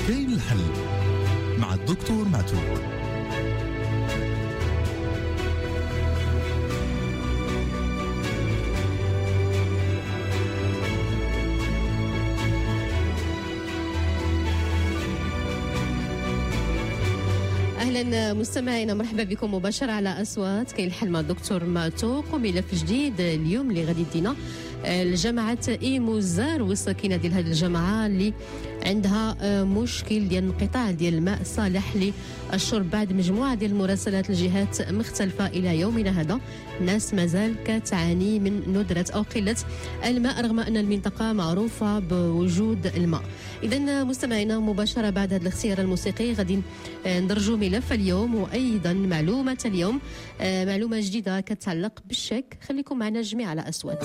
كاين الحل مع الدكتور معتوق. أهلا مستمعينا، مرحبا بكم مباشرة على أصوات كاين الحل مع الدكتور معتوق وملف جديد اليوم اللي غادي يدينا الجامعة إيموزار والساكنة ديال هذه الجامعة اللي عندها مشكل ديال انقطاع ديال الماء الصالح للشرب بعد مجموعة ديال المراسلات لجهات مختلفة. إلى يومنا هذا الناس مازال كتعاني من ندرة أو قلة الماء رغم أن المنطقة معروفة بوجود الماء. إذن مستمعينا مباشرة بعد هذا الاختيار الموسيقي غادي ندرجوا ملف اليوم وأيضا معلومة اليوم، معلومة جديدة كتعلق بالشك. خليكم معنا جميع على أصوات.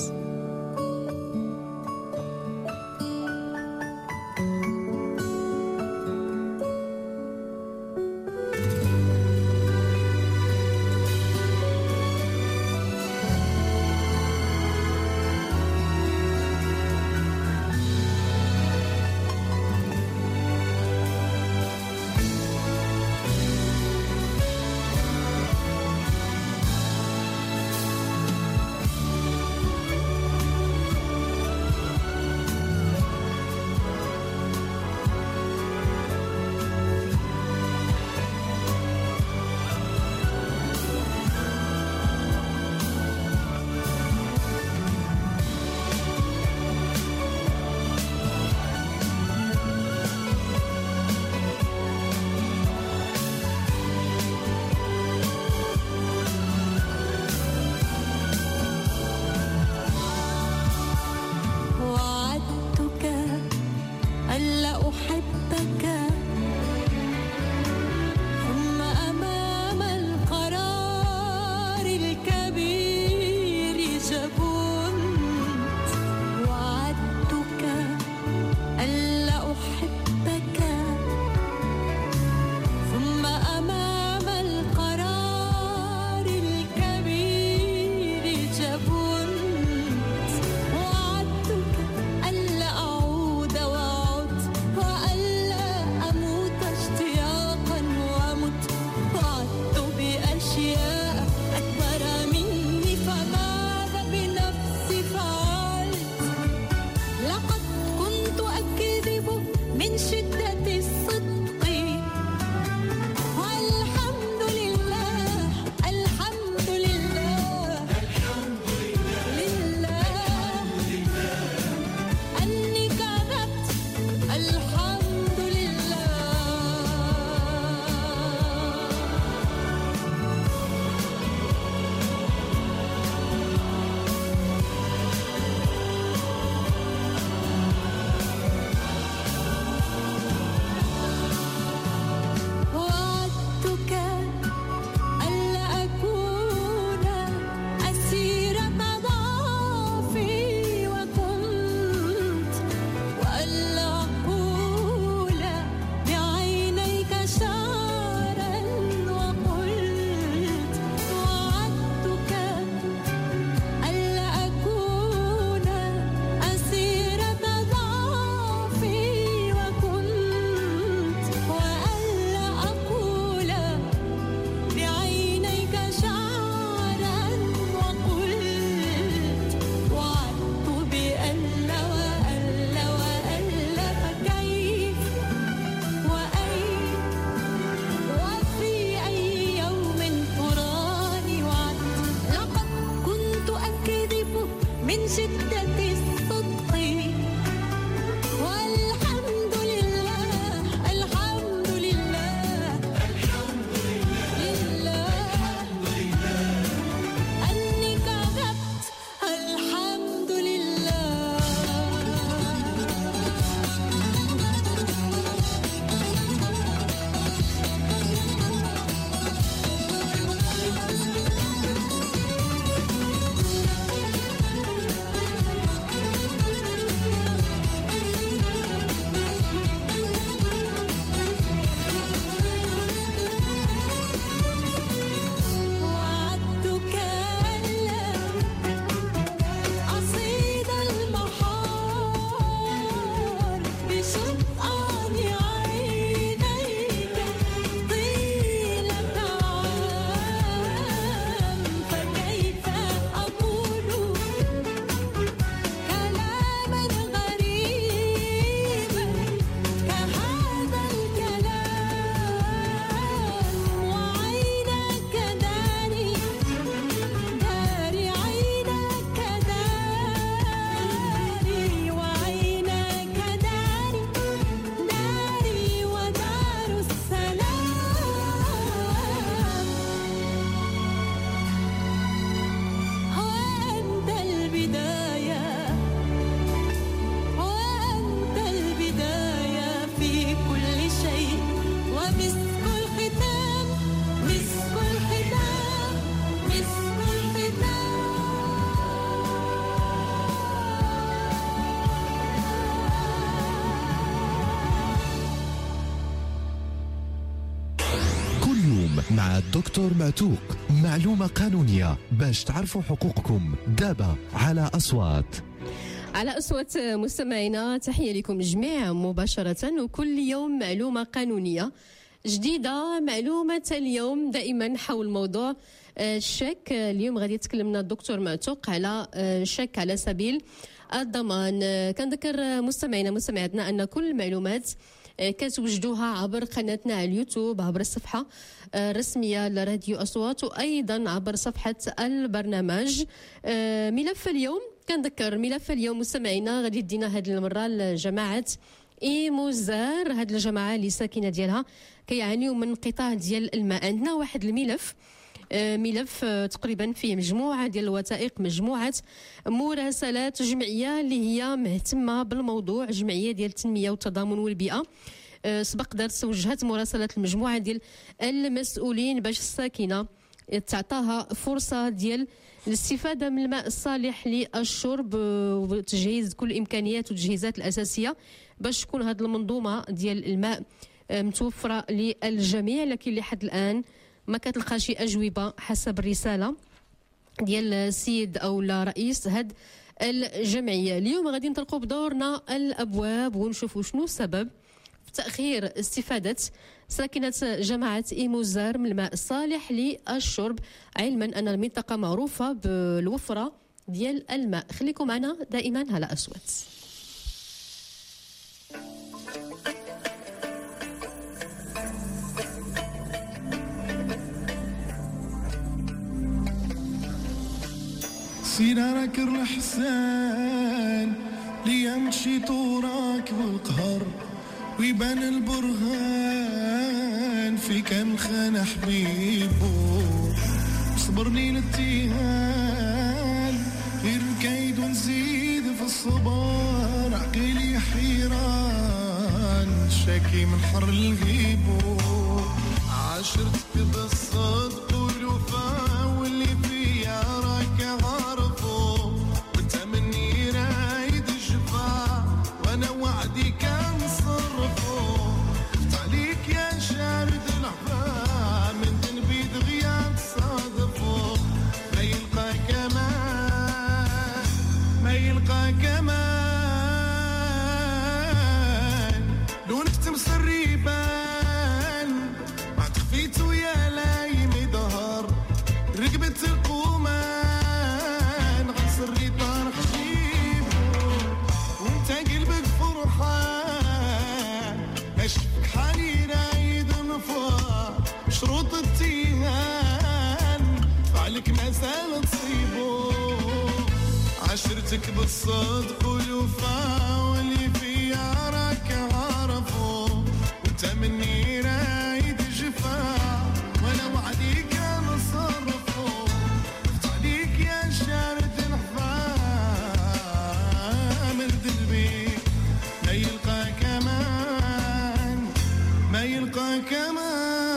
مع الدكتور معتوق. معلومة قانونية باش تعرفوا حقوقكم دابا على أصوات. على أصوات مستمعينا، تحية لكم جميع مباشرة، وكل يوم معلومة قانونية جديدة. معلومة اليوم دائما حول موضوع الشك. اليوم غادي يتكلمنا الدكتور معتوق على شك على سبيل الضمان. كنذكر مستمعاتنا أن كل المعلومات كتوجدوها عبر قناتنا على اليوتيوب، عبر الصفحة الرسمية لراديو أصوات، وأيضا عبر صفحة البرنامج. ملف اليوم، كنذكر ملف اليوم مستمعينا غادي يدينا هذه المرة لجماعة إيموزار. هاد الجماعة اللي ساكنة ديالها كيعانيوا من انقطاع ديال الماء. عندنا واحد ملف تقريبا فيه مجموعة ديال الوثائق، مجموعة مراسلات جمعية اللي هي مهتمة بالموضوع، جمعية ديال التنمية والتضامن والبيئة. سبق درس وجهت مراسلات المجموعة ديال المسؤولين باش الساكنة تعطاها فرصة ديال الاستفادة من الماء الصالح للشرب وتجهيز كل الإمكانيات والتجهيزات الأساسية باش تكون هذه المنظومة ديال الماء متوفرة للجميع. لكن لحد الآن ما كتلقى شي أجوبة حسب الرسالة ديال السيد أو رئيس هاد الجمعية. اليوم غادي نطرقوا بدورنا الأبواب ونشوفوا شنو السبب في تأخير استفادة ساكنة جماعة إيموزار من الماء الصالح للشرب، علما أن المنطقة معروفة بالوفرة ديال الماء. خليكم معنا دائما على أصوات. سيرارك الرحسان ليمشي طورك بالقهر ويبان البرهان في كم خان حبيبه. صبرني للتيهان غير الكيد ونزيد في الصبر، عقلي حيران شاكي من حر الغيبو. عاشرتك بالصدق والوفا واللي فيا راك عارفه، وانت مني رايد الشفا وانا وعدي كان صرفه. خفت عليك يا شارد العفا من تنبيد غياب صادفه، ما يلقى كمان ما يلقى كمان لونك تمسر ريبان ما تخفيتو يا لايم ظهر رقبة القومان غنسر ريطان خشيبو وانت قلبك فرحان اشفك حالي رايد نفار شروط التيهان فعلك ما زال تصيبو. عشرتك بالصدق والوفا واللي فيا راك عارفو، وانت مني رايد جفا وانا وعدي كان صرفو. خفت عليك يا شارد الحفا مرد البيت ما يلقى كمان ما يلقى كمان.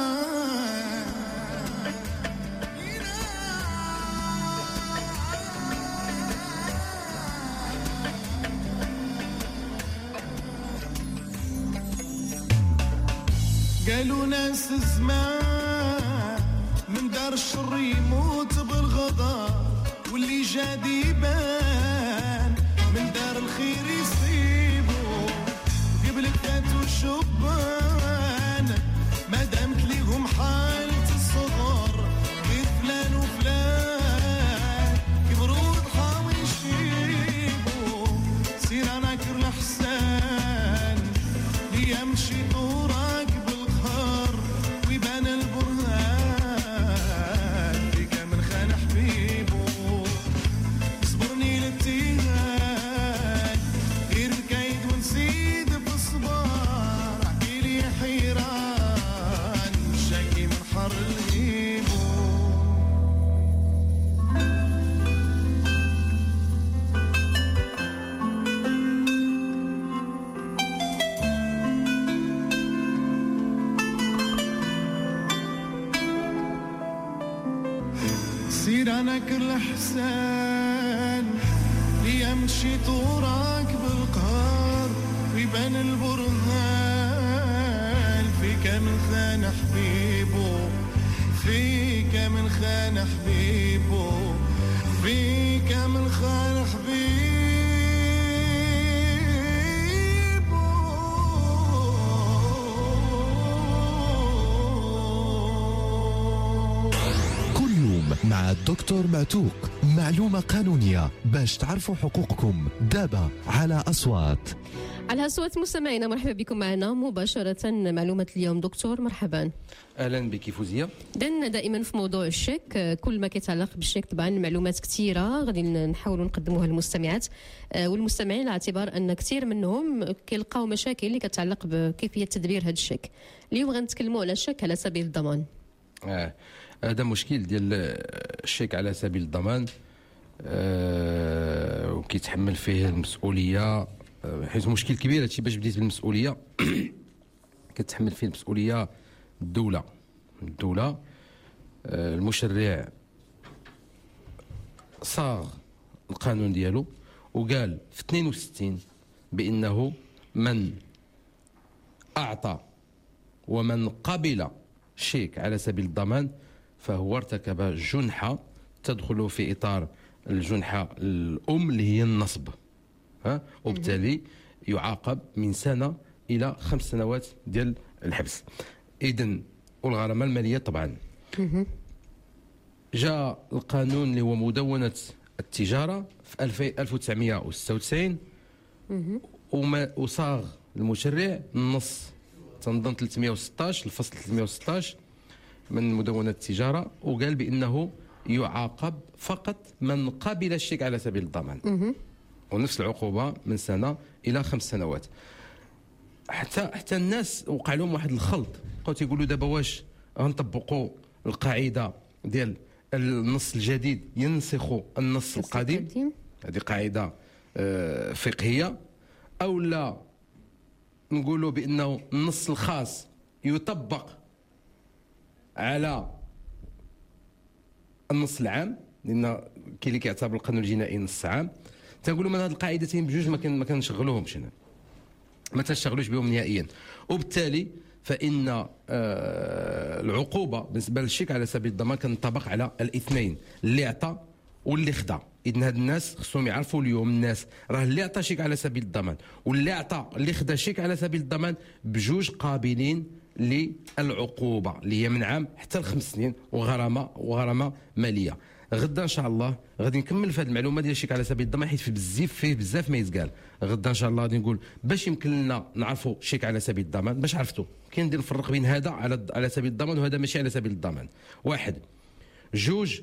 قالوا ناس زمان من دار الشر يموت بالغضا، واللي جاد يبان من دار الخير يصيبه. قبلك فاتوا الشبان ما دامت ليهم حالة الصغار غير فلان وفلان كبروا ضحاو يشيبوا. سير انا كر الحسان ليمشي طورك بالقهر ويبان البرهان في كامل خان حبيبه. صبرني للتيهان غير الكيد ونزيد في الصبار، عقلي حيران شاكي من حر الغيبو. سير انا كل حسان ليمشي طورك بالقهر ويبان البرهان في كامل خان حبيبه. فيك من خان حبيبه فيك من خان حبيبه. كل يوم مع الدكتور معتوق معلومة قانونية باش تعرفوا حقوقكم دابا على أصوات. على أصوات مستمعينا، مرحبا بكم معنا مباشرة. معلومة اليوم دكتور، مرحبا. اهلا بك فوزيه. دائما في موضوع الشيك، كل ما كيتعلق بالشيك طبعا معلومات كثيره غادي نحاولوا نقدموها للمستمعات والمستمعين، على اعتبار ان كثير منهم كيلقاو مشاكل اللي كتعلق بكيفيه تدبير هذا الشيك. اليوم غنتكلموا على الشيك على سبيل الضمان. هذا مشكل ديال الشيك على سبيل الضمان، وكيتحمل فيه المسؤوليه، حيت مشكل كبير هادشي. باش بديت بالمسؤوليه كتحمل فيه المسؤوليه الدوله. المشرع صاغ القانون ديالو وقال في 62 بانه من اعطى ومن قبل شيك على سبيل الضمان فهو ارتكب جنحه تدخل في اطار الجنحه الام اللي هي النصب، وبالتالي يعاقب من سنه الى 5 سنوات ديال الحبس. إذن والغرامة المالية طبعا. جاء القانون اللي هو مدونة التجارة في 1996 وصاغ المشرع النص تنظيم 316 الفصل 316 من مدونة التجارة، وقال بأنه يعاقب فقط من قبل الشيك على سبيل الضمان، ونفس العقوبة من سنة إلى 5 سنوات. حتى الناس وقع لهم واحد الخلط، بقاو تيقولوا دابا واش غنطبقوا القاعده ديال النص الجديد ينسخوا النص القديم. هذه قاعده فقهيه، او لا نقولوا بانه النص الخاص يطبق على النص العام، لان كاين اللي كيعتبر القانون الجنائي نص عام. تنقولوا من هذه القاعدتين بجوج ما كنشغلوهمش هنا، ما تشتغلوش بهم نهائيا. وبالتالي فإن العقوبة بالنسبة للشيك على سبيل الضمان كنطبق على الاثنين، اللي عطى واللي خدا. إذن هاد الناس خصهم يعرفوا اليوم، الناس راه اللي عطى شيك على سبيل الضمان واللي عطى اللي خدا شيك على سبيل الضمان بجوج قابلين للعقوبة اللي هي من عام حتى ل5 سنين وغرامة مالية. غدا ان شاء الله غادي نكمل في هذه المعلومه ديال الشيك على سبيل الضمان، حيت فيه بزاف ما يتقال. غدا ان شاء الله غادي نقول باش يمكن لنا نعرفوا الشيك على سبيل الضمان، باش عرفتوا كاين ندير نفرق بين هذا على سبيل الضمان وهذا ماشي على سبيل الضمان. واحد جوج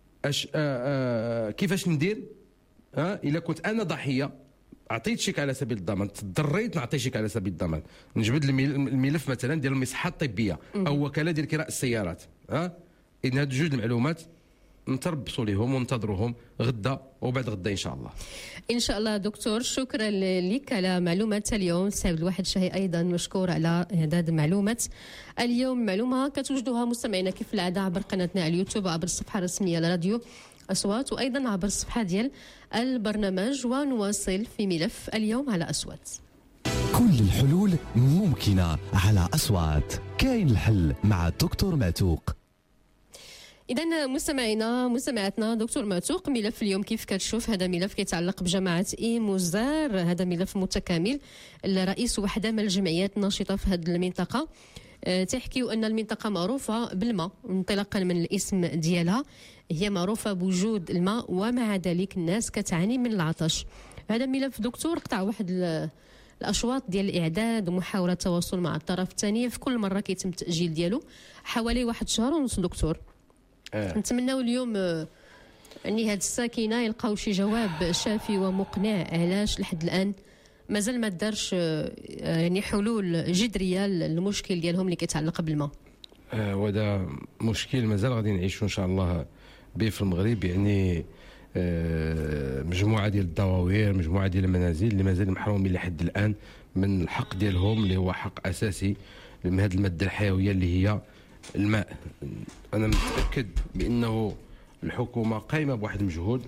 كيفاش ندير الا كنت انا ضحيه عطيت شيك على سبيل الضمان، تضريت نعطي شيك على سبيل الضمان، نجبد الملف مثلا ديال المصحه الطبيه او وكاله ديال كراء السيارات. اذن هاد جوج المعلومات نتربصوا لهم وننتظروهم غدا وبعد غدا ان شاء الله. ان شاء الله دكتور، شكرا لك على معلومات اليوم. سعد الواحد شهي ايضا مشكور على هذه المعلومات اليوم. معلومه كتوجدوها مستمعينا كيف العاده عبر قناتنا على اليوتيوب، عبر الصفحه الرسميه لراديو أصوات، وايضا عبر الصفحه ديال البرنامج. ونواصل في ملف اليوم على أصوات. كل الحلول ممكنة على أصوات. كاين الحل مع الدكتور معتوق. إذا مستمعاتنا دكتور معتوق، ملف اليوم كيف كتشوف هذا ملف كيتعلق بجماعة إيموزار. هذا ملف متكامل. الرئيس وحدة من الجمعيات الناشطة في هذه المنطقة تحكيوا أن المنطقة معروفة بالماء، انطلاقا من الاسم ديالها هي معروفة بوجود الماء، ومع ذلك الناس كتعاني من العطش. هذا الملف دكتور قطع واحد الأشواط ديال الإعداد ومحاولة التواصل مع الطرف الثاني، في كل مرة كيتم التأجيل ديالو حوالي 1 شهر ونص. دكتور نتمناو اليوم يعني هاد الساكنه يلقاو شي جواب شافي ومقنع علاش لحد الان مازال ما دارش يعني حلول جذريه للمشكل ديالهم اللي كيتعلق بالماء. وهذا مشكل مازال غادي نعيشوا ان شاء الله به في المغرب. يعني مجموعه ديال الدواوير، مجموعه ديال المنازل اللي مازال محرومين لحد الان من الحق ديالهم اللي هو حق اساسي من هذه الماده الحيويه اللي هي الماء. أنا متأكد بأنه الحكومة قايمة بواحد المجهود،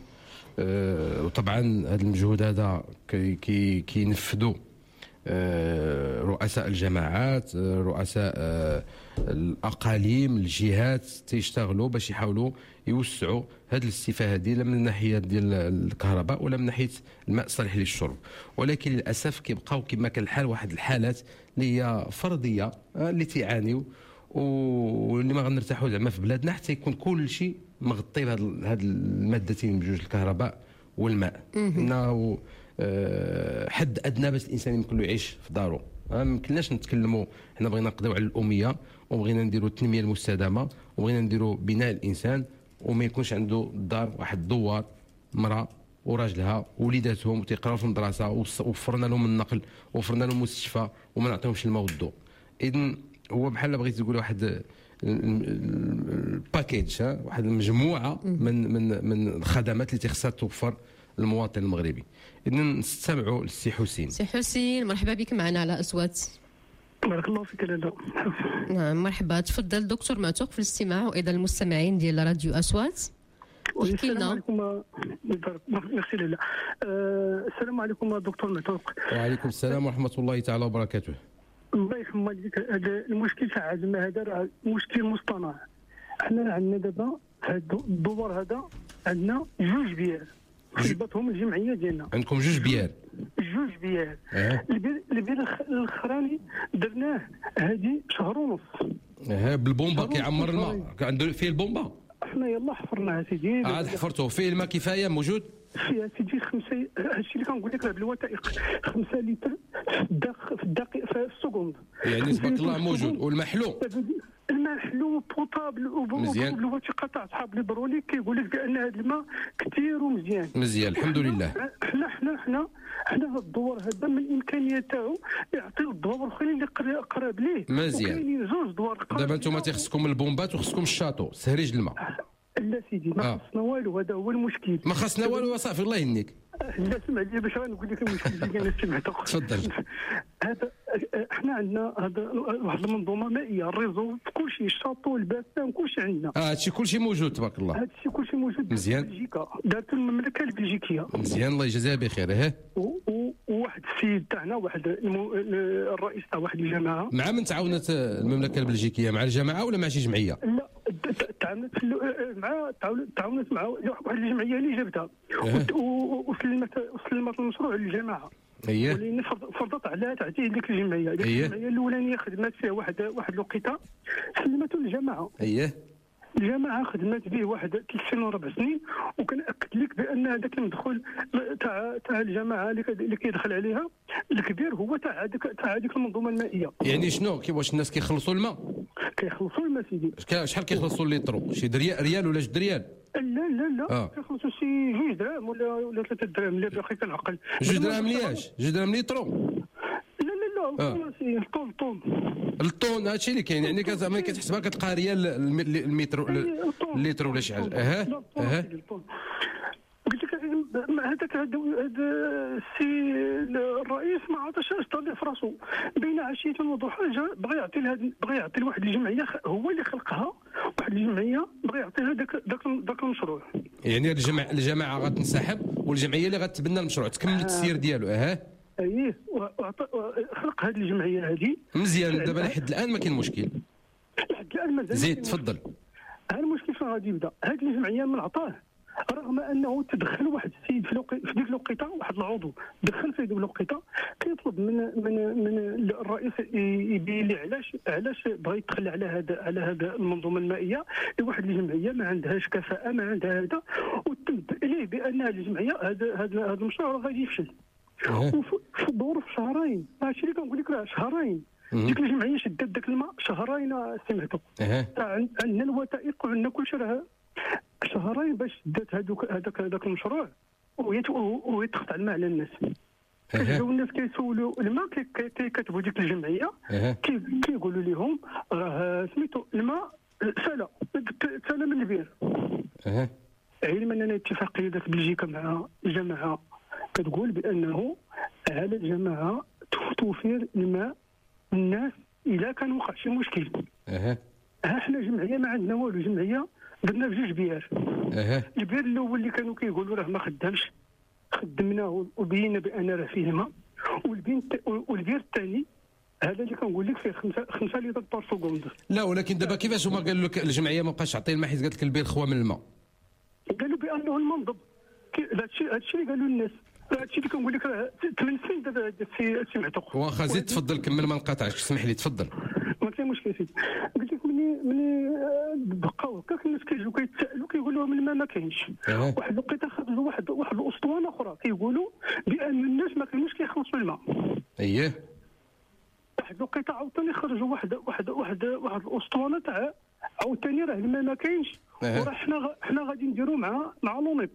وطبعا هذا المجهود هذا كينفذوا رؤساء الجماعات، رؤساء الاقاليم، الجهات تيشتغلوا باش يحاولوا يوسعوا هذه الاستفاده هذه، لا من الناحيه ديال الكهرباء ولا من ناحيه الماء الصالح للشرب. ولكن للاسف كيبقاو كما كان الحال واحد الحالات اللي هي فرديه اللي تيعانيو، واللي ما غنرتاحوا زعما في بلادنا حتى يكون كل شيء مغطي بهذ المادتين بجوج، الكهرباء والماء. انه حد ادنى باش الانسان يمكن له يعيش في داره. ما يمكنناش نتكلموا، حنا بغينا نقضيو على الاميه، وبغينا نديروا التنميه المستدامه، وبغينا نديروا بناء الانسان، وما يكونش عنده الدار واحد الدوار مراه وراجلها ووليداتهم وتيقراو في المدرسه، ووفرنا لهم النقل، ووفرنا لهم مستشفى، وما نعطيهمش الماء والضوء. اذن هو بحال بغيتي تقول واحد الباكيج، واحد المجموعه من الخدمات اللي تخصها توفر المواطن المغربي. اذن نستمعوا للسي حسين. سي حسين، مرحبا بك معنا على أصوات. بارك الله فيك لاله. نعم مرحبا، تفضل دكتور معتوق في الاستماع، وايضا المستمعين ديال راديو أصوات. احكي لنا. ميرسي لاله. السلام عليكم دكتور معتوق. وعليكم السلام ورحمه الله تعالى وبركاته. الله يحمد لك. هذا المشكل تاع الماء هذا راه مشكل مصطنع. حنا عندنا دابا هذا الدوار هذا عندنا جوج بيار خلبتهم الجمعيه ديالنا. عندكم جوج بيار؟ جوج بيار. البير الاخراني درناه هذه شهر ونص. بالبومبا كيعمر الماء، عنده فيه البومبا. احنا يلاه حفرناه سيدي. عاد حفرته فيه الماء كفايه موجود؟ فيها سيدي 5. هادشي اللي كنقول لك راه بالوثائق 5 لتر في الدقيقه في السكوند. يعني تبارك الله موجود. والماء حلو؟ الماء حلو بوطابل، وبالوثيقه تاع اصحاب البرولي كيقول لك بان هذا الماء كثير ومزيان. مزيان الحمد لله. حنا الدوار هذا من الامكانيه تاعو يعطيو الدوار الاخرين اللي قراب ليه. مزيان. وكاينين زوج دوار. دابا انتم تيخصكم البومبات وخصكم الشاطو سهريج الماء. لا سيدي ما خصنا والو، هذا هو المشكل. ما خصنا والو صافي الله يهنيك. لا سمع لي باش نقول لك المشكل اللي انا سمعته. تفضل. هذا احنا عندنا هذا واحد المنظومه مائيه، الريزو كل شيء، الشاطو، الباسان، كل شيء عندنا. هادشي كل شيء موجود تبارك الله. هادشي كل شيء موجود. مزيان. بلجيكا دارت المملكه البلجيكيه. مزيان الله يجازيها بخير. وواحد السيد تاعنا، واحد الرئيس تاع واحد الجماعه. مع من تعاونت المملكه البلجيكيه؟ مع الجماعه ولا مع شي جمعيه؟ لا تعاونت مع واحد الجمعيه اللي جابتها وسلمت المشروع للجماعه. ولكن فرضت عليها تعطيه ديك الجمعيه. الجمعيه الاولانيه خدمات فيها واحد الوقيته، سلمته للجماعه. الجماعه خدمات به واحد 3 سنين و 4 سنين، وكنأكد لك بان هذاك المدخول تاع الجماعه اللي كيدخل عليها الكبير هو تاع هذيك المنظومه المائيه. يعني شنو؟ واش الناس كيخلصوا الماء؟ كيخلصوا الماء سيدي. شحال كيخلصوا الليترو؟ شي ريال ولا 2 ريال؟ لا كيخلصوا شي 2 دراهم ولا 3 دراهم اللي باقي كنعقل. 2 دراهم لياش؟ 2 دراهم ليترو؟ لا الطون هادشي اللي كاين. يعني زعما كتحسبها كتلقى ريال المتر الليتر ولا شي حاجه. قلت لك هذاك السي الرئيس ما عطاش طالع في راسو، بين عشيه وضحاها بغى يعطي لواحد الجمعيه هو اللي خلقها، واحد الجمعيه بغى يعطيها ذاك المشروع. يعني الجماعه غتنسحب والجمعيه اللي غتبنى المشروع تكمل التسيير ديالو. خلق هذه الجمعيه هذه. مزيان. دابا لحد الان ما كاين مشكل. لحد الان مازال. زيد تفضل. هذا المشكل فين غادي يبدا؟ هذه الجمعيه من عطاه، رغم انه تدخل واحد السيد في ديك الوقيته، واحد العضو دخل في ديك الوقيته كيطلب من الرئيس يبين لي علاش بغى يدخل على هذا المنظومه المائيه لواحد الجمعيه ما عندهاش كفاءه، ما عندها هذا، وتنبأ اليه بان هذه الجمعيه هذا المشروع غادي يفشل. وفي الظروف شهرين، هادشي اللي كنقول لك راه شهرين. ديك الجمعيه شدات داك الماء شهرين سمعتو. عندنا الوثائق وعندنا كلشي، راه شهرين باش دات هذاك المشروع ويتخط على الماء على الناس. كيجيو الناس كيسولوا الماء كيكتبوا ديك الجمعيه كيقولوا لهم راه سميتو الماء سالا من البير. علما ان اتفاقيه بلجيكا مع الجماعه كتقول بانه على الجماعه توفير الماء الناس اذا كان وقع شي مشكل. احنا جمعيه ما عندنا والو، جمعيه درنا بجوج بيار. البير الاول اللي كانوا كيقولوا راه ما خدامش، خدمناه وبينا بان راه فيه الماء. والبير الثاني هذا اللي كنقول لك فيه 5 لتر بار سكوند. لا ولكن دابا كيفاش هما قالوا لك الجمعيه ما بقاش تعطي الماء حيت قالت لك البير خوا من الماء؟ قالوا بانه المنضب. هادشي اللي قالوا الناس، هادشي اللي كنقول لك راه 8 سنين دابا السي معتوق. واخا زيد تفضل كمل ما نقاطعكش، اسمح لي تفضل. ما كاين مشكل سيدي. قلت لك ملي بقاو هكاك الناس كيجيو كيتسائلوا كيقولوا لهم الماء ما كاينش. واحد الوقيته خرجوا واحد الاسطوانه اخرى كيقولوا بان الناس ما كانوش كيخلصوا الماء. اييه. واحد الوقيته عاوتاني خرجوا واحد الاسطوانه تاع عاوتاني راه الماء ما كاينش. وراه حنا غادي نديروا مع لونيب.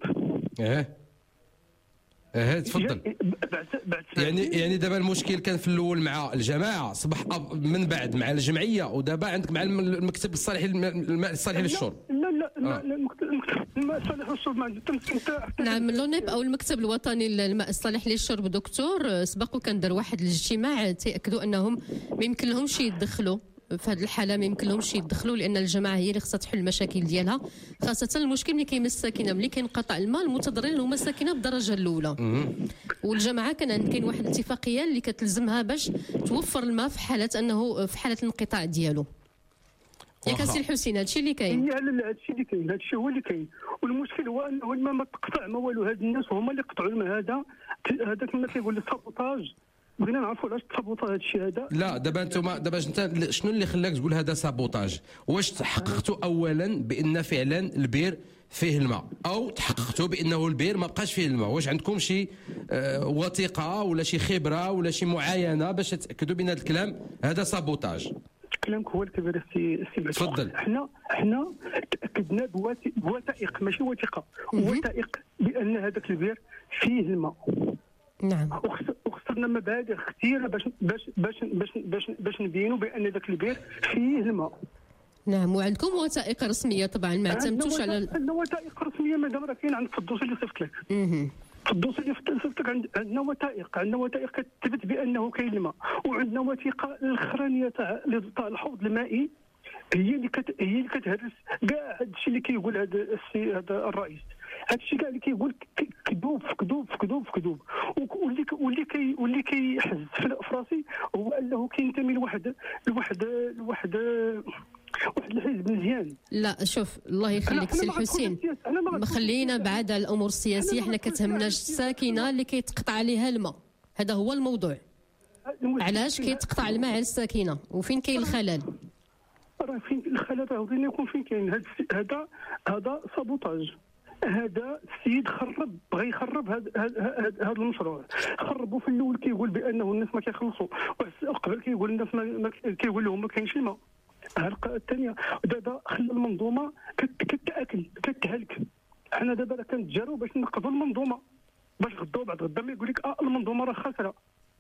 تفضل. يعني دابا المشكل كان في الاول مع الجماعه، صبح من بعد مع الجمعيه، ودابا عندك مع المكتب الصالح الماء الصالح للشرب. لا الماء الصالح للشرب ما عندك. نعم لونيب او المكتب الوطني للماء الصالح للشرب دكتور سبق وكان دار واحد الاجتماع تاكدوا انهم ما يمكن لهمش يتدخلوا في هذه الحاله، ما يمكن لهمش يتدخلوا لان الجماعه هي اللي خصها تحل المشاكل ديالها، خاصه المشكل ملي كيمس الساكنه، ملي كينقطع الماء المتضررين هما الساكنه بالدرجه الاولى. والجماعه كاين واحد الاتفاقيه اللي كتلزمها باش توفر الماء في حاله الانقطاع ديالو. ياك السي الحسين هادشي اللي كاين. لا هادشي اللي كاين، هادشي هو اللي كاين. والمشكل هو انه الماء ما تقطع ما والو. هاد الناس هما اللي قطعوا الماء. هذا كما كيقول السابوتاج. بغينا نعرفوا علاش تسابوطا هذا الشيء هذا. لا دابا انتم انت شنو اللي خلاك تقول هذا سابوتاج؟ واش تحققتوا اولا بان فعلا البير فيه الماء، او تحققتوا بانه البير ما بقاش فيه الماء؟ واش عندكم شي وثيقه ولا شي خبره ولا شي معاينه باش تاكدوا بان هذا الكلام هذا سابوتاج؟ كلامك هو الكبير السي تفضل. احنا تاكدنا بوثائق ماشي وثيقه، وثائق بان هذاك البير فيه الماء. نعم. وخسرنا مبالغ كثيره باش نبينوا بان ذاك البير فيه الماء. نعم. وعندكم وثائق رسميه طبعا ما اعتمدتوش على عندنا وثائق رسميه مادام راه كاين عندك في الدوسي اللي صيفط لك. في الدوسي اللي صيفط لك عندنا وثائق كتثبت بانه كاين الماء. وعندنا وثيقه الاخرانيه تاع الحوض المائي هي اللي كتهرس كاع هذا الشيء اللي كيقول هذا الرئيس. هذا الشيء كاع اللي كيقول كذوب. واللي كيحز في راسي هو انه كينتمي لواحد الحزب مزيان. لا شوف الله يخليك سي الحسين، خلينا بعاد على الامور السياسيه، حنا كتهمنا الساكنه اللي كيتقطع عليها الماء، هذا هو الموضوع. علاش كيتقطع الماء على الساكنه وفين كاين الخلل؟ راه فين الخلل راه ورينا يكون فين كاين. هذا سابوتاج. هذا السيد بغى يخرب هذا المشروع. خربوا في الاول كيقول بانه الناس ما كيخلصوا، قبل كيقول الناس كيقول لهم ما كاينش الماء. الحلقه الثانيه دابا خلى المنظومه كتهلك. حنا دابا راه كنتجاروا باش ننقذوا المنظومه، باش غدا بعد غدا ما يقول لك المنظومه راه خاسره.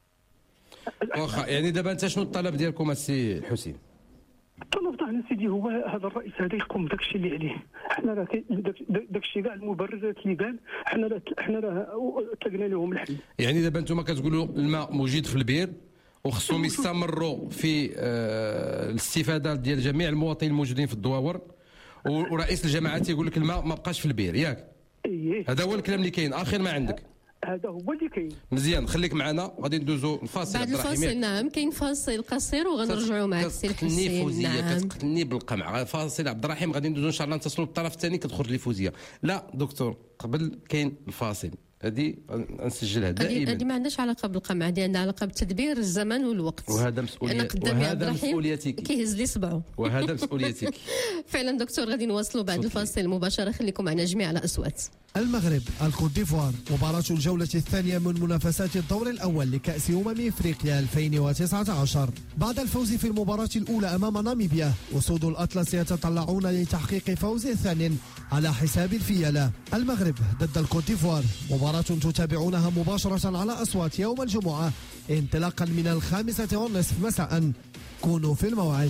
واخا يعني دابا انت شنو الطلب ديالكم السي الحسين؟ الطلب تاعنا سيدي هو هذا الرئيس هذا يقوم بداك الشيء اللي عليه. حنا راه داك الشيء كاع المبررات اللي قال حنا راه تلقنا لهم الحل. يعني دابا انتم كتقولوا الماء موجود في البير وخصهم يستمروا في الاستفاده ديال جميع المواطنين الموجودين في الدواور، ورئيس الجماعه تيقول لك الماء ما بقاش في البير ياك؟ اييه هذا هو الكلام اللي كاين. اخر ما عندك هذا هو اللي كاين. مزيان خليك معنا، غادي ندوزو الفاصل بعد الفاصل. نعم كاين فاصل قصير وغنرجعوا معك سي الحسين. نعم كتقتلني بالقمع. فاصل عبد الرحيم غادي ندوزو ان شاء الله نتصلوا بالطرف الثاني كتخرج لي فوزيه. لا دكتور قبل كاين الفاصل هذه نسجلها دائما. هذه ما عندهاش علاقه بالقمع، هذه عندها علاقه بتدبير الزمن والوقت. وهذا مسؤوليتك كيهز لي صبعه. وهذا مسؤوليتك. فعلا دكتور غادي نواصلوا بعد الفاصل مباشره. خليكم معنا جميع على اصوات. المغرب الكوت ديفوار، مباراة الجولة الثانية من منافسات الدور الأول لكأس إفريقيا 2019. بعد الفوز في المباراة الأولى أمام ناميبيا، أسود الأطلس يتطلعون لتحقيق فوز ثان على حساب الفيلة. المغرب ضد الكوت ديفوار، مباراة تتابعونها مباشرة على أصوات يوم الجمعة انطلاقا من 5:30 مساء. كونوا في الموعد.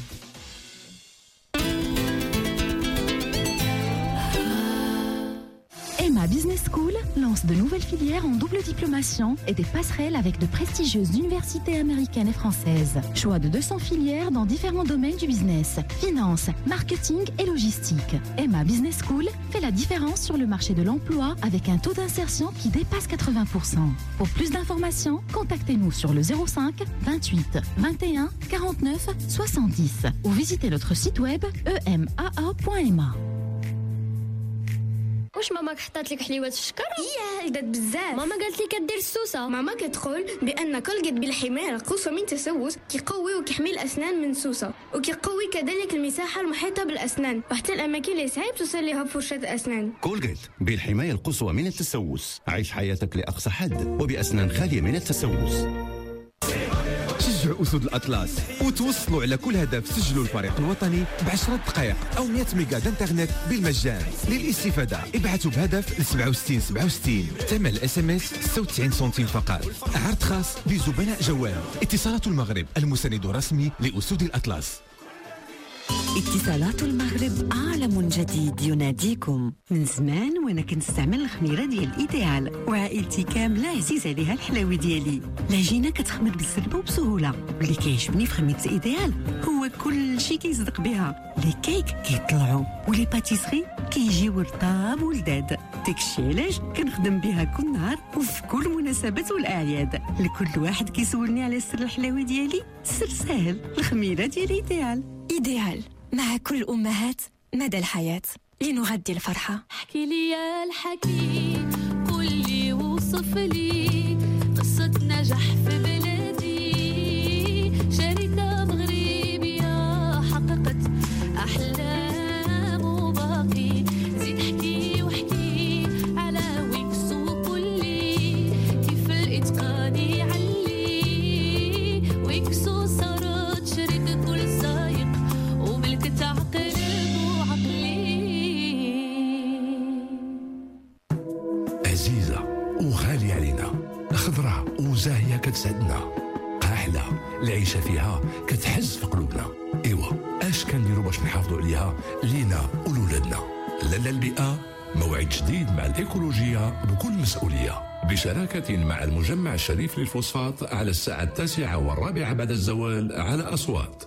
Emma Business School lance de nouvelles filières en double diplomation et des passerelles avec de prestigieuses universités américaines et françaises. Choix de 200 filières dans différents domaines du business, finance, marketing et logistique. Emma Business School fait la différence sur le marché de l'emploi avec un taux d'insertion qui dépasse 80%. Pour plus d'informations, contactez-nous sur le 05 28 21 49 70 ou visitez notre site web emaa.ma. واش ماما حطات لك حليوات في الشكر؟ هلدت بزاف. ماما قالت لي كدير السوسه. ماما كتقول بان كولغيت بالحمايه القصوى من التسوس كيقوي وكيحمي الاسنان من السوسه وكيقوي كذلك المساحه المحيطه بالاسنان وحتى الاماكن اللي صعيب توصل لها بفرشه الاسنان. كولغيت بالحمايه القصوى من التسوس. عيش حياتك لاقصى حد وباسنان خاليه من التسوس. شجعوا أسود الأطلس وتوصلوا على كل هدف. سجلوا الفريق الوطني ب10 دقائق أو 100 ميجا دانترنت بالمجان. للاستفادة ابعثوا بهدف ل 67 67. ثمن الاس ام اس 96 سنتيم فقط. عرض خاص بزبناء جوال. اتصالات المغرب المساند الرسمي لأسود الأطلس. اتصالات المغرب عالم جديد يناديكم. من زمان وانا كنستعمل الخميره ديال الايديال وعائلتي كامله عزيز عليها الحلاوي ديالي. العجينه كتخمر بالزربه وبسهوله. واللي كيعجبني في خميره الايديال هو كل شيء كيصدق بها. لي كيك كيطلعوا ولي باتيسري كيجيو رطاب ولذاذ. داكشي علاش كنخدم بها كل نهار وفي كل المناسبات والاعياد. لكل واحد كيسولني على سر الحلاوه ديالي سر سهل. الخميره ديال الايديال. إيديال مع كل الأمهات مدى الحياة لنغذي الفرحة. احكي لي يا الحكي قول لي وصف لي قصة نجاح في بلادي. شركة مغربية حققت أحلام وباقي. زيد احكي واحكي على ويكس وكلي كيف الإتقان يعلي. ويكس صارت شركة كل سايق تعقل وعقلي. عزيزة وغالية علينا، خضرة وزاهية كتسعدنا، قاحلة العيشة فيها كتحز في قلوبنا. إيوا اش كنديروا باش نحافظوا عليها لينا ولولادنا؟ لالا البيئة موعد جديد مع الإيكولوجية بكل مسؤولية بشراكة مع المجمع الشريف للفوسفات على الساعة 9:15 بعد الزوال على أصوات.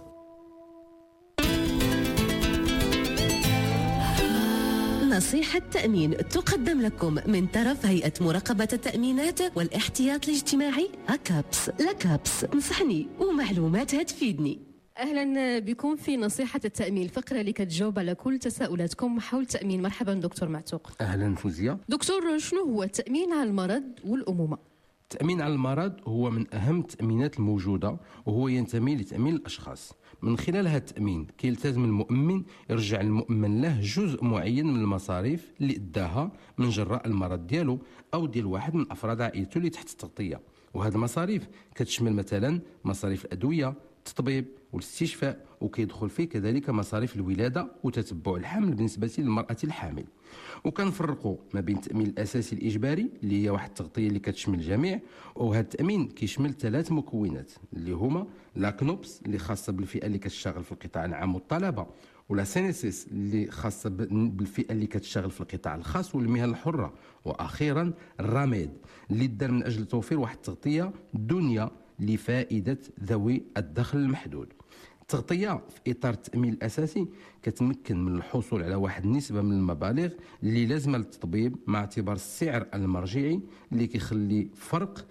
نصيحة تأمين تقدم لكم من طرف هيئة مراقبة التأمينات والاحتياط الاجتماعي أكابس. لكابس نصحني ومعلومات هتفيدني. أهلا بكم في نصيحة التأمين، الفقرة اللي كتجاوب على كل تساؤلاتكم حول التأمين. مرحبا دكتور معتوق. أهلا فوزية. دكتور، شنو هو التأمين على المرض والأمومة؟ التأمين على المرض هو من أهم التأمينات الموجودة وهو ينتمي لتأمين الأشخاص. من خلال هذا التأمين كيلتزم المؤمن يرجع المؤمن له جزء معين من المصاريف اللي اداها من جراء المرض ديالو أو ديال واحد من أفراد عائلته اللي تحت التغطية. وهذه المصاريف كتشمل مثلا مصاريف الأدوية، التطبيب والاستشفاء، وكيدخل فيه كذلك مصاريف الولادة وتتبع الحمل بالنسبة للمرأة الحامل. وكنفرقوا ما بين التأمين الأساسي الإجباري اللي هي واحد التغطية اللي كتشمل الجميع، وهذا التأمين كيشمل 3 مكونات اللي هما لا كنوبس اللي خاصة بالفئة اللي كتشتغل في القطاع العام والطلبة، ولا سينيسيس اللي خاصة بالفئة اللي كتشتغل في القطاع الخاص والمهن الحرة، وأخيرا الرميد اللي دار من أجل توفير واحد التغطية دنيا لفائدة ذوي الدخل المحدود. التغطية في إطار التأمين الأساسي كتمكن من الحصول على واحد النسبة من المبالغ اللي لازمة للتطبيب مع اعتبار السعر المرجعي اللي كيخلي فرق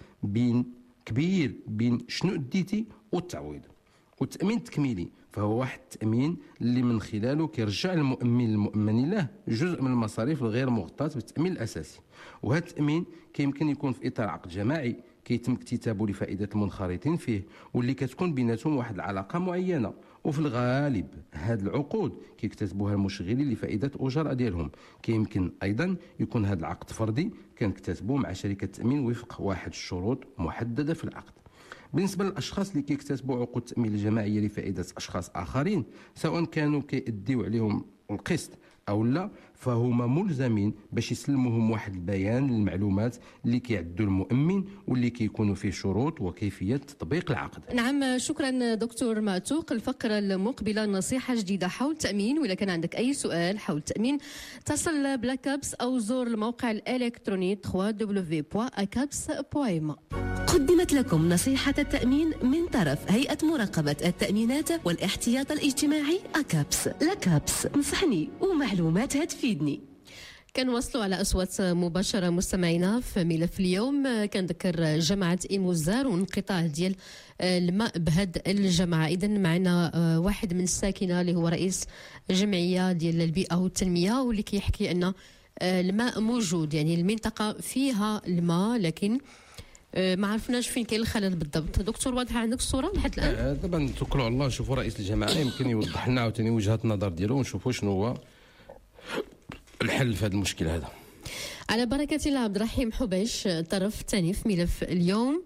كبير بين شنو اديتي والتعويض. والتأمين التكميلي فهو واحد التأمين اللي من خلاله كيرجع المؤمن له جزء من المصاريف الغير مغطاة بالتأمين الأساسي. وهذا التأمين كيمكن يكون في إطار عقد جماعي كيتم اكتتابه لفائدة المنخرطين فيه واللي كتكون بيناتهم واحد العلاقة معينة، وفي الغالب هاد العقود كيكتتبوها المشغلين لفائدة أجراء ديالهم. كيمكن أيضا يكون هاد العقد فردي كنكتتبوه مع شركة تأمين وفق واحد الشروط محددة في العقد. بالنسبة للأشخاص اللي كيكتتبوا عقود التأمين الجماعية لفائدة أشخاص آخرين سواء كانوا كيأديو عليهم القسط أو لا، فهما ملزمين باش يسلموهم واحد البيان للمعلومات اللي كيعدو المؤمن واللي كيكونوا فيه شروط وكيفيه تطبيق العقد. نعم، شكرا دكتور معتوق. الفقرة المقبلة نصيحة جديدة حول التأمين، وإذا كان عندك أي سؤال حول التأمين اتصل بلاكابس أو زور الموقع الإلكتروني www.akaps.m. قدمت لكم نصيحة التأمين من طرف هيئة مراقبة التأمينات والاحتياط الاجتماعي أكابس. لكابس، نصحني ومعلومات هتفيدني. كنواصلوا على أصوات مباشرة مستمعينا في ملف اليوم. كنذكر جماعة إيموزار وانقطاع ديال الماء بهاد الجماعة. إذا معنا واحد من الساكنة اللي هو رئيس جمعية ديال البيئة والتنمية، واللي كيحكي أن الماء موجود، يعني المنطقة فيها الماء، لكن ما عرفناش فين كاين الخلل بالضبط. دكتور، واضحه عندك الصوره لحد الان؟ دابا نتوكلوا على الله، نشوفوا رئيس الجماعه يمكن يوضح لنا عاوتاني وجهه النظر ديالو ونشوفوا شنو هو الحل في هذا المشكل هذا. على بركه الله. عبد الرحيم حبيش، الطرف الثاني في ملف اليوم،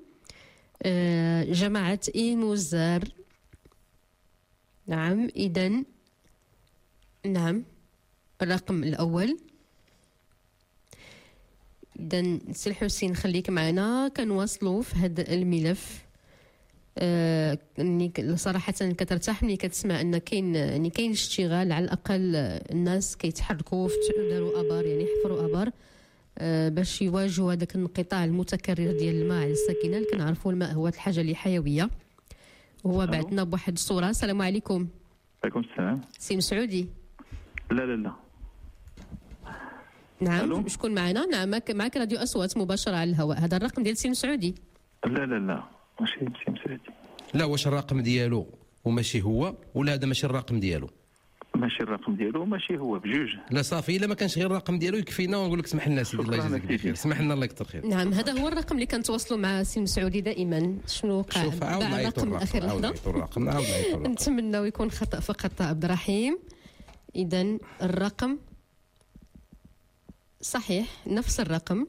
جماعه إيموزار. نعم، اذا نعم الرقم الاول. إذا سي الحسين خليك معنا، كنواصلوا في هذا الملف. صراحة كترتاح ملي كتسمع أن كاين اشتغال، على الأقل الناس كيتحركوا داروا أبار، يعني حفروا أبار باش يواجهوا هذاك الانقطاع المتكرر ديال الماء على الساكنة، اللي كنعرفوا الماء هو الحاجة اللي حيوية. هو بعثنا بواحد الصورة. السلام عليكم. وعليكم السلام. سي مسعودي؟ لا. نعم، شكون معنا؟ نعم، معك راديو أصوات مباشرة على الهواء. هذا الرقم ديال سي مسعودي؟ لا ماشي سي مسعودي. لا، واش الرقم ديالو وماشي هو، ولا هذا ماشي الرقم ديالو؟ ماشي الرقم ديالو وماشي هو، بجوج. لا صافي، الا ما كانش غير الرقم ديالو يكفينا، ونقول لك سمح لنا سيدي، الله يجزيك بخير، سمح لنا الله يكثر خير. نعم، هذا هو الرقم اللي كنتواصلوا مع سي مسعودي دائما. شنو وقع؟ شوف، عاود نعيطوا الرقم. نتمنى يكون خطأ فقط عبد الرحيم. إذا الرقم صحيح، نفس الرقم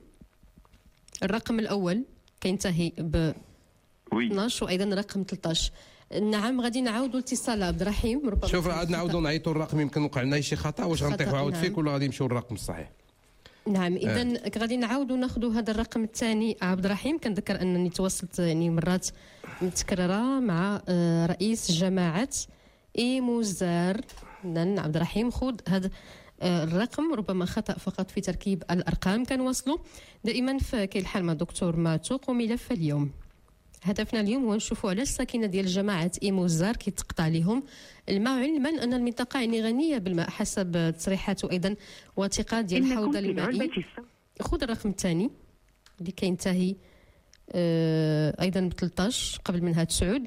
الأول كينتهي ب 12 وأيضا رقم 13. نعم، غادي نعاودوا الاتصال عبد الرحيم. ربما شوف، عاد نعاودوا نعيطوا الرقم، يمكن وقع لنا شي خطأ. واش غنطيحوا عاود فيك ولا غادي نمشيو للرقم الصحيح؟ نعم، إذا غادي نعاودوا ناخذوا هذا الرقم الثاني عبد الرحيم. كنذكر أنني تواصلت يعني مرات متكررة مع رئيس جماعة إيموزار. إذا عبد الرحيم خذ هذا الرقم، ربما خطأ فقط في تركيب الأرقام. كنواصلوا دائما في كاين الحال مع دكتور معتوق وملف اليوم. هدفنا اليوم هو نشوفوا على الساكنة ديال جماعة إيموزار كيتقطع لهم الماء، علما أن المنطقة يعني غنية بالماء حسب تصريحات وأيضا وثيقة ديال الحوض المائي. خذ الرقم الثاني اللي كينتهي أيضا ب 13 قبل منها تسعود.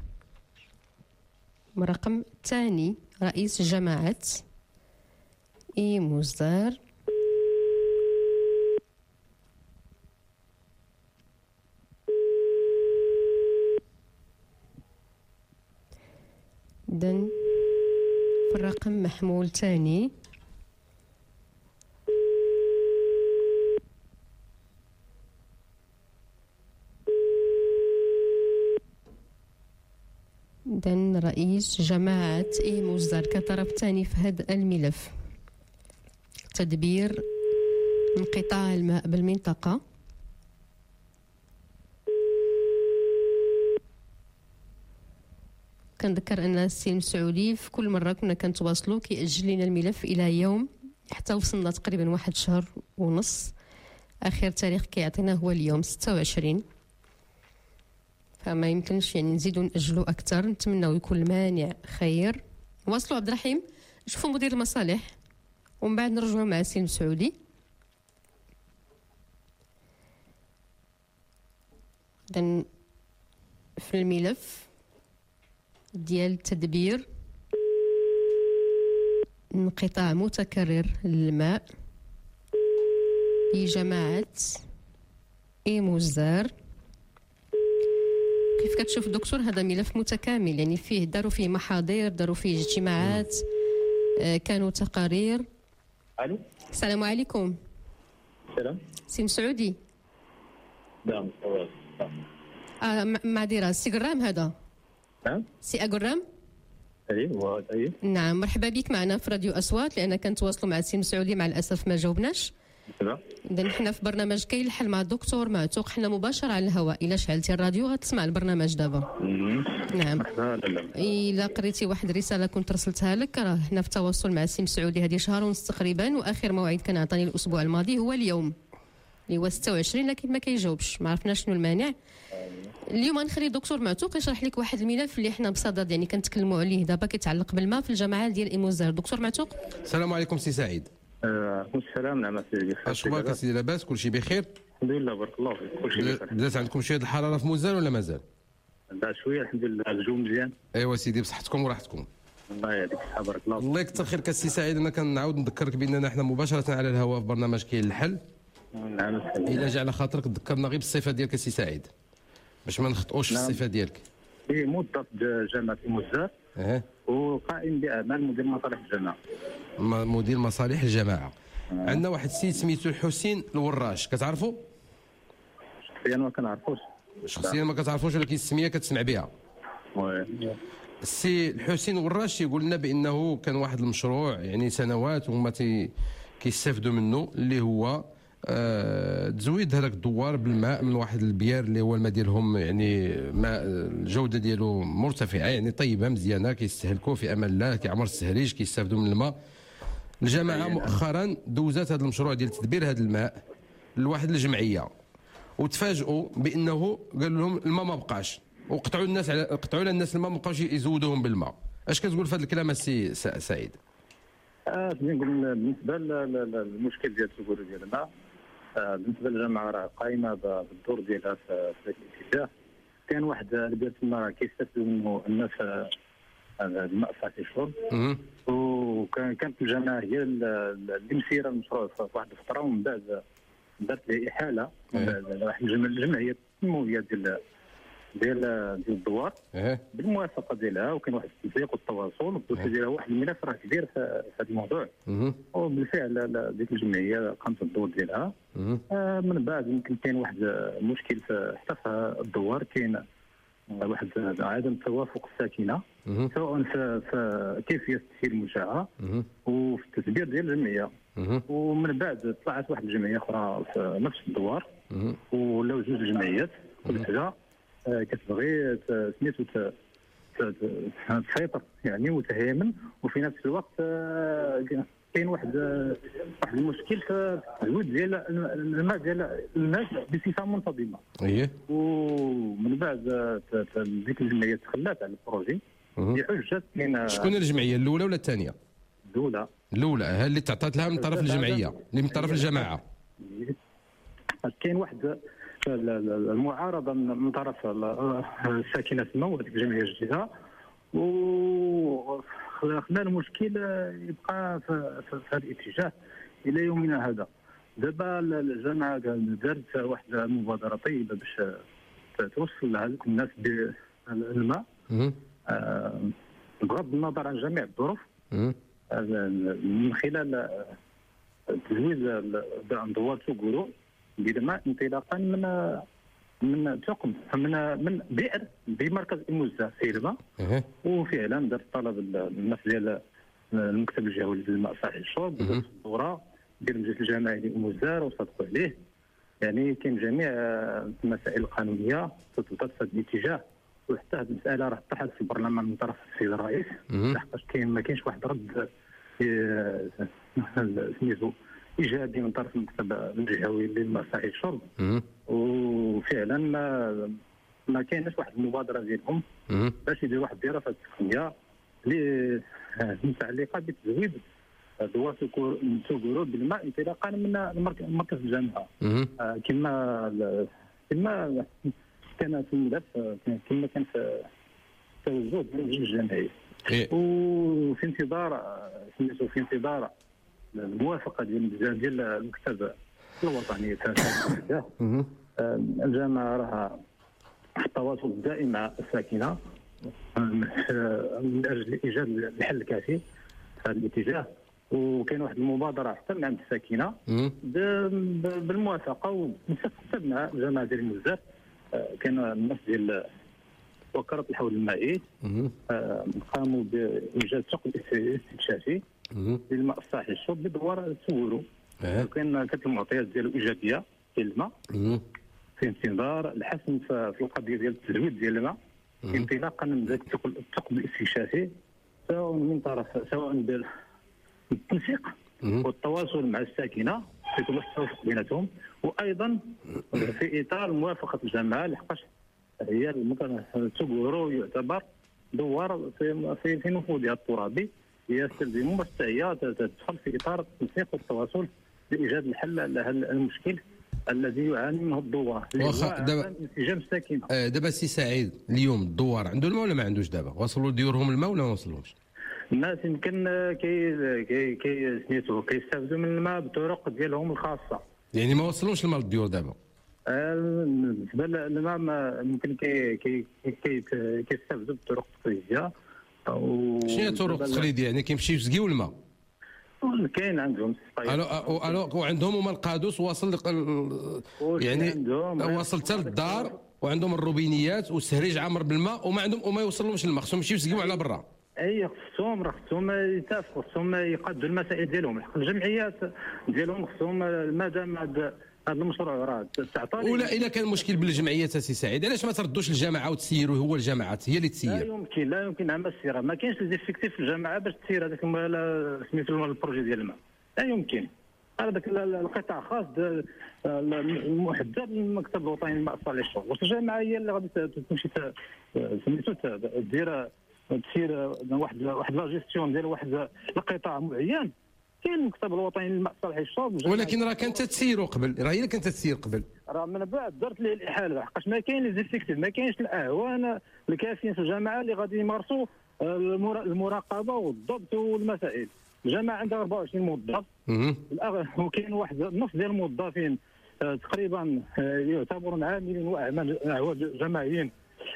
رقم الثاني رئيس جماعة إيموزار. إذن في الرقم محمول ثاني. إذن رئيس جماعة إيموزار كطرف ثاني في هذا الملف، تدبير انقطاع الماء بالمنطقة. كنذكر أن السي المسعودي في كل مرة كنا كنتواصلوا كيأجل لنا الملف إلى يوم، حتى وصلنا تقريبا 1 شهر ونص. آخر تاريخ كيعطينا هو اليوم 26، فما يمكنش يعني نزيدوا نأجلوا أكثر. نتمنى يكون المانع خير. واصلوا عبد الرحيم، نشوفوا مدير المصالح ومن بعد نرجعوا مع السي المسعودي. إذن في الملف ديال تدبير انقطاع متكرر للماء في جماعة إيموزار. كيف كتشوف دكتور هذا ملف متكامل، يعني فيه داروا فيه محاضر، داروا فيه اجتماعات، كانوا تقارير. الو، السلام عليكم. السلام. سي مسعودي؟ نعم. معذرة، سي قرام هذا؟ نعم. سي أقرام؟ ايوا ايوا نعم، مرحبا بك معنا في راديو أصوات، لأن كنتواصلوا مع السي مسعودي، مع الأسف ما جاوبناش. إذا حنا في برنامج كاين الحل مع الدكتور معتوق، حنا مباشر على الهواء. إلا شعلتي الراديو غتسمع البرنامج دابا. نعم. إلا قريتي واحد الرسالة كنت رسلتها لك، راه حنا في تواصل مع السي مسعودي هذه شهر ونص تقريبا، وآخر موعد كان عطاني الأسبوع الماضي هو اليوم اللي هو 26، لكن ما كيجاوبش، ما عرفناش شنو المانع. اليوم غنخلي الدكتور معتوق يشرح لك واحد الملف اللي حنا بصدد يعني كنتكلموا عليه دابا، كيتعلق بالماء في الجماعات ديال ايموزار. دكتور معتوق، السلام عليكم سي سعيد. السلام. نعم سيدي، اش اخبارك سيدي؟ لاباس؟ كلشي بخير الحمد لله، بارك الله فيك. كلشي بخير. بدات عندكم شويه الحراره في موزال ولا مازال؟ بعد شويه الحمد لله، الجو مزيان. ايوا سيدي، بصحتكم وراحتكم. الله يعطيك الصحه، بارك الله فيك. الله يكثر خيرك السي سعيد. انا كنعاود نذكرك باننا حنا مباشره على الهواء في برنامج كاين الحل. نعم. الا جا على خاطرك ذكرنا غير بالصفه ديالك السي سعيد باش ما نخطئوش في الصفه ديالك. موظف جامعه ايموزار وقائم باعمال مدير مصالح الجامعه. مدير مصالح الجماعه. عندنا واحد السيد سميتو الحسين الوراش، كتعرفوا؟ شخصيا ما كنعرفوش. شخصيا ما كتعرفوش، ولكن السميه كتسمع بها. السي الحسين الوراش يقول لنا بانه كان واحد المشروع يعني سنوات وهما كيستافدوا منه، اللي هو تزويد هذاك الدوار بالماء من واحد البيار اللي هو الماء ديالهم يعني ماء الجوده ديالو مرتفعه، يعني طيبه مزيانه، كيستهلكوا في امان الله، كيعمر السهريج، كيستافدوا من الماء. الجماعه مؤخرا دوزات هذا المشروع ديال تدبير هذا الماء لواحد الجمعيه، وتفاجئوا بانه قالوا لهم الماء ما بقاش، وقطعوا على الناس الماء، ما بقاوش يزودوهم بالماء. اش كتقول في هذا الكلام السي سعيد؟ نقول بالنسبه للمشكل ديال التجور ديال الماء، بالنسبه للجامعه راه قايمه بالدور ديالها في الاتجاه. كان واحد البير تما كيستافدوا منه الناس الماء صافي الشرب، وكانت الجامعه هي اللي مسيره المشروع في واحد الفتره، ومن بعد دارت له احاله لواحد الجمعيه التنمويه ديال الدوار بالموافقه ديالها، وكان واحد التنسيق والتواصل، ودوزت ديالها واحد الملف راه كبير في هذا الموضوع. وبالفعل ديك الجمعيه قامت بالدور ديالها. من بعد يمكن كاين واحد المشكل حتى في الدوار، كاين واحد عدم توافق الساكنه سواء في كيفيه تسهيل المشاعه وفي التدبير ديال الجمعيه. ومن بعد طلعت واحد الجمعيه اخرى في نفس الدوار، ولاو جوج جمعيات كل حاجه كتبغي سميتو تسيطر يعني وتهيمن، وفي نفس الوقت كاين واحد المشكل في التزويد ديال الماء ديال الناس بصفه منتظمه. ومن بعد ديك الجمعيه تخلات على البروجي بحجه كاين. شكون الجمعيه الاولى ولا الثانيه؟ الاولى هي اللي تعطات لها من طرف الجمعيه، اللي من طرف الجماعه. كاين واحد المعارضه من طرف الساكنه تما وهذيك الجمعيه الجديده، وخلى المشكل يبقى في هذا الاتجاه الى يومنا هذا. دابا الجامعه دارت واحد المبادره طيبه باش توصل لهذوك الناس بالماء بغض النظر عن جميع الظروف، من خلال تزويد دوار توغورو بالماء انطلاقا من ثقب من بئر بمركز ايموزار سيلفا. وفعلا دار طلب الناس ديال المكتب الجهوي للماء صحي الشرب الدوره ديال المجلس الجماعي لايموزار وصدقوا عليه. يعني كاين جميع المسائل القانونيه تضبط في هذا الاتجاه، وحتى هذه المساله راه طرحت في البرلمان من طرف السيد الرئيس، لحقاش ما كاينش واحد رد سميتو ايجابي من طرف المكتب الجهوي للماء صحي الشرب. وفعلا ما كاينش واحد المبادره ديالهم باش يديروا واحد الدراسه تقنيه اللي متعلقه بتزويد دوار توغورو بالماء انطلاقا من مركز الجامعه. كما كان في الملف، كما كان في التوجه ديال الجمعيه. وفي انتظار الموافقه ديال المكتب الوطني الجامعه راها في التواصل الدائم مع الساكنه من اجل ايجاد الحل الكافي في هذا الاتجاه. وكاين واحد المبادره حتى من عند الساكنه بالموافقه وبالاتفاق حتى مع الجامعه ديال المزار. كان الناس ديال وكاله الحوض المائي قاموا بايجاد ثقب استكشافي للماء الصالح للشرب بدوار تسولوا كانت المعطيات ديالو ايجابيه ديال الماء في انتظار الحسم في القضيه ديال التزويد ديال الماء انطلاقا من ذاك الثقب الاستكشافي سواء بالتنسيق والتواصل مع الساكنه في كل التوافق بيناتهم، وايضا في اطار موافقه الجامعه لحقاش هي تسوغورو يعتبر دوار في نفوذها الترابي يستلزم بس هي تدخل في اطار التنسيق والتواصل لايجاد الحل لهذا المشكل الذي يعاني منه الدوار واخا دابا انسجام الساكنه. دابا سي سعيد اليوم الدوار عنده الماء ولا ما عندوش؟ دابا وصلوا لديورهم الماء ولا ما وصلوش؟ الناس يمكن كي سميتو كيستافدوا من الماء بطرق ديالهم الخاصه، يعني ما وصلوش الماء للديور دابا. بالنسبه للماء ممكن كيستافدوا بطرق تقليديه. شنو هي الطرق التقليديه؟ يعني كيمشيو يسقيو الماء. كاين عندهم الو وعندهم هما القادوس واصل يعني واصل حتى للدار وعندهم الروبينيات والسهريج عامر بالماء وما يوصلهمش الماء، خصهم يمشيو يسقيو على برا. اي خصهم يتفقوا، خصهم يقادوا المسائل ديالهم، الجمعيات ديالهم خصهم مادام هذا المشروع راه تعطى. ولا الا كان مشكل بالجمعيات سي سعيد علاش ما تردوش الجامعه وتسيروا؟ هو الجامعات هي اللي تسير. لا يمكن عمل السيره، ما كاينش ليزيفيكتيف في الجامعه باش تسير هذاك سميتو البروجي ديال الماء، لا يمكن. هذاك القطاع خاص محدد للمكتب الوطني للماء الصالح للشرب، واش الجامعه هي اللي غادي تمشي سميتو دير تسير واحد لا جيستيون ديال واحد القطاع معين. كاين المكتب الوطني للماء الصالح للشرب، ولكن راه كنت تسيروا قبل، راه هي كنت تسير قبل، راه من بعد درت ليه الاحاله حقاش ما كاين لي زيفيكتيف، ما كاينش الاعوان الكافيين في الجامعه اللي غادي يمارسوا المراقبه والضبط والمسائل. الجامعه عندها 24 موظف وكاين واحد نص ديال الموظفين تقريبا يعتبرون عاملين واعوان جماعيين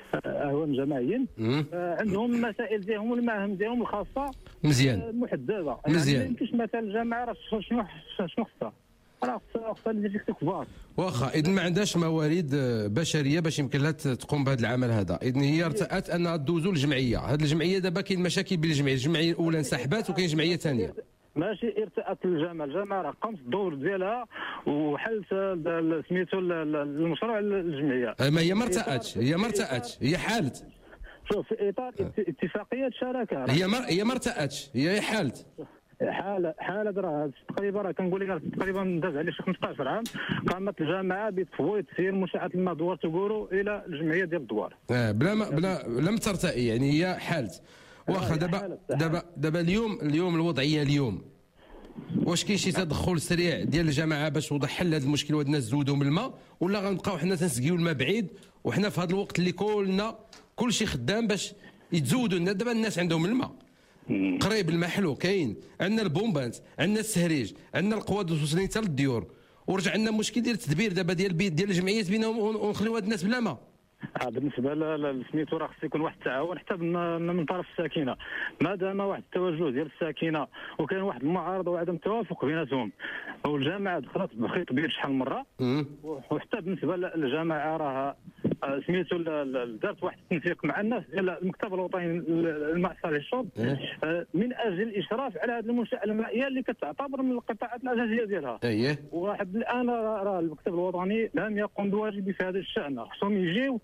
عندهم مسائل ديالهم والمهام ديالهم الخاصه مزيان محدده. مزيان. ما يمكنش مثلا الجامعه راه شنو خصها؟ راه خصها اللي كبار. واخا اذا ما عندهاش موارد بشريه باش يمكن لها تقوم بهذا العمل هذا، اذا هي ارتأت انها تدوزوا للجمعيه. هذه الجمعيه دابا كاين مشاكل بين الجمعيه الاولى انسحبت وكاين جمعيه ثانيه. ماشي ارتأت الجامعه راه قامت الدور ديالها وحلت سميتو المشروع الجمعيه. ما هي ما ارتأتش، هي حالت. شوف في اطار اتفاقيه شراكه هي ما ارتأتش، هي حالت. حاله راه تقريبا راه كنقول لك تقريبا داز عليه شي 15 عام قامت الجامعه بتفويض تسيير منشاه الماء دوار تقولوا الى الجمعيه ديال الدوار. بلا لم ترتئي، يعني هي حالت. واخا دابا اليوم الوضعيه اليوم واش كاين شي تدخل سريع ديال الجامعه باش توضح حل هذا المشكل وهاد الناس تزودهم الماء، ولا غنبقاو حنا تنسقيو الماء بعيد وحنا في هذا الوقت اللي كل شيء خدام باش يتزودوا؟ دابا الناس عندهم الماء قريب، المحلو كاين، عندنا البومبانت، عندنا السهريج، عندنا القوادس وصلين حتى للديور، ورجع عندنا مشكل ديال التدبير دابا ديال الجمعيات بينهم ونخليو هاد الناس بلا ماء. بالنسبه لسميتو راه خص يكون واحد التعاون حتى من طرف الساكنه، ما دام واحد التوجه ديال الساكنه وكان واحد المعارضه وعدم التوافق بيناتهم والجامعه دخلت بخيط بير شحال من مره، وحتى بالنسبه للجامعه راه سميتو دارت واحد التنسيق مع الناس ديال المكتب الوطني للماء الصالح للشرب من اجل الاشراف على هذه المنشاه المائيه اللي كتعتبر من القطاعات الاساسيه ديالها. واحد الان راه المكتب الوطني لم يقم بواجبه في هذا الشان، خصهم يجيو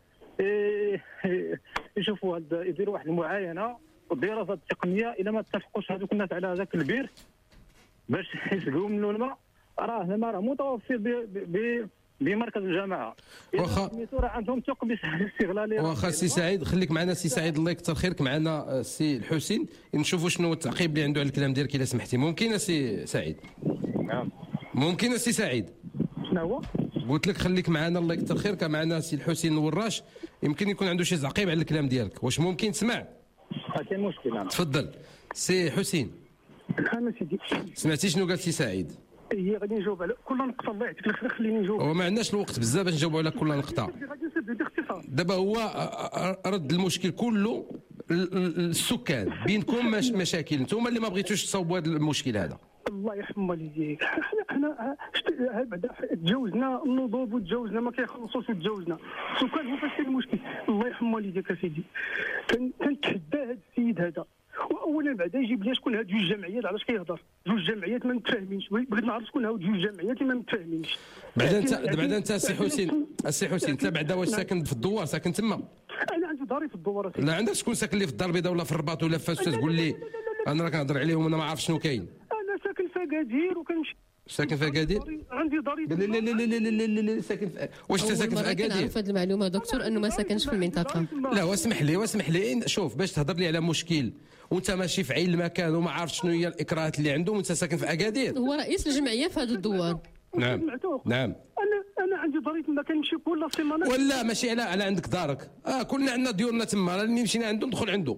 يشوفوا يديروا واحد المعاينه والدراسات التقنيه الى ما اتفقوش هذوك الناس على هذاك البير باش يسقوا منه الماء، راه متوفر بمركز الجامعه. واخا راه عندهم ثقب استغلالي. واخا سي سعيد خليك معنا سي سعيد، الله يكثر خيرك. معنا السي الحسين نشوفوا شنو التعقيب اللي عنده على الكلام ديالك الا سمحتي. ممكن سي سعيد؟ نعم ممكن سي سعيد. شنو هو؟ قلت لك خليك معنا الله يكثر خيرك. معنا السي الحسين الوراش، يمكن يكون عنده شي تعقيب على الكلام ديالك. واش ممكن تسمع؟ كاين مشكل. تفضل سي حسين. انا سيدي سمعتي شنو قال سي سعيد؟ هي غادي نجاوب على كل نقطه، الله يعطيك الخير خليني نجاوب. هو ما عندناش الوقت بزاف باش نجاوبوا على كل نقطه. دابا هو رد المشكل كله السكان بينكم مشاكل، نتوما اللي ما بغيتوش تصاوبوا هذا المشكل هذا. الله يرحم والديك، حنا انا بعدا تجاوزنا النضوب وتجاوزنا ما كيخلصوش وتجاوزنا سو كان هو فاش كاين المشكل. الله يرحم والديك اسيدي كنتحدى هذا السيد هذا. واولا بعدا يجيب لي شكون هاد جوج جمعيات علاش كيهضر جوج جمعيات ما متفاهمينش. بغيت نعرف شكون هاد جوج جمعيات اللي ما متفاهمينش. بعدا انت السي حسين انت بعدا واش ساكن في الدوار ساكن تما؟ انا عندي داري في الدوار. لا عندك شكون ساكن لي في الدار البيضاء ولا في الرباط ولا في فاس تقول لي انا راه كنهضر عليهم وانا ما عارف شنو كاين. انا ساكن في اكادير وكنمشي ساكن في اكادير. عندي داري. لا لا لا لا لا ساكن واش انت ساكن في اكادير؟ كنعرف هذه المعلومه دكتور انه ما ساكنش في المنطقه. لا واسمح لي شوف باش تهضر لي على مشكل وانت ماشي في عين المكان وما عارف شنو هي الاكراهات اللي عنده وانت ساكن في اكادير. هو رئيس الجمعيه في هذا الدوار. نعم انا عندي داري تما كنمشي كل سيمانه. ولا ماشي على عندك دارك كلنا عندنا ديورنا تما اللي مشينا عنده ندخل عنده.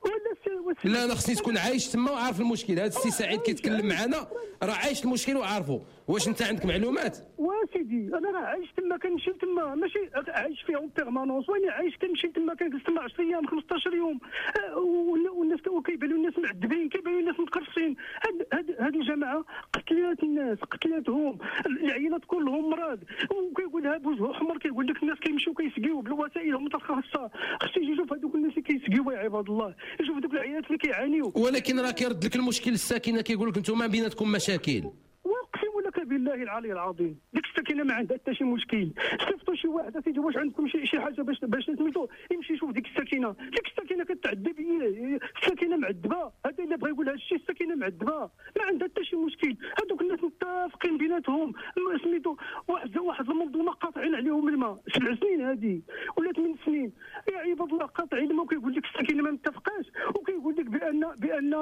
لا انا خصني تكون عايش تما وعارف المشكل. هذا السي سعيد كيتكلم معنا راه عايش المشكل وعارفه. واش انت عندك معلومات؟ واسيدي انا راه عايش تما كنمشي تما ماشي عايش فيها بيرمانونس واني عايش كنمشي تما كنجلس تما 10 ايام 15 يوم والناس كيبانوا الناس معذبين كيبانوا الناس متقرصين. هاد الجماعه قتلات الناس قتلاتهم العيالات كلهم مراد وكيقولها بوجهه احمر كيقول لك الناس كيمشيو كيسقيو بالوسائل المتخصصه. خصو يجي يشوف هذوك الناس اللي كيسقيو يا عباد الله يشوف هذوك العيالات اللي كيعانيو. ولكن راه كيرد لك المشكل الساكنه كيقول لك انتم بيناتكم مشاكل. واقسم لك بالله العلي العظيم ديك الساكنه ما عندها حتى شي مشكل. صيفطوا شي واحد اسيدي واش عندكم شي حاجه باش سميتو يمشي يشوف ديك الساكنه كتعذب الساكنه معذبه. هذا اللي بغى يقول هذا الشيء الساكنه معذبه ما عندها حتى شي مشكل. هذوك الناس متفقين بيناتهم سميتو واحد المنظومه قاطعين عليهم الماء 7 سنين هذه ولا 8 سنين يا عباد الله قاطعين الماء وكيقول لك الساكنه ما متفقاش وكيقول لك بان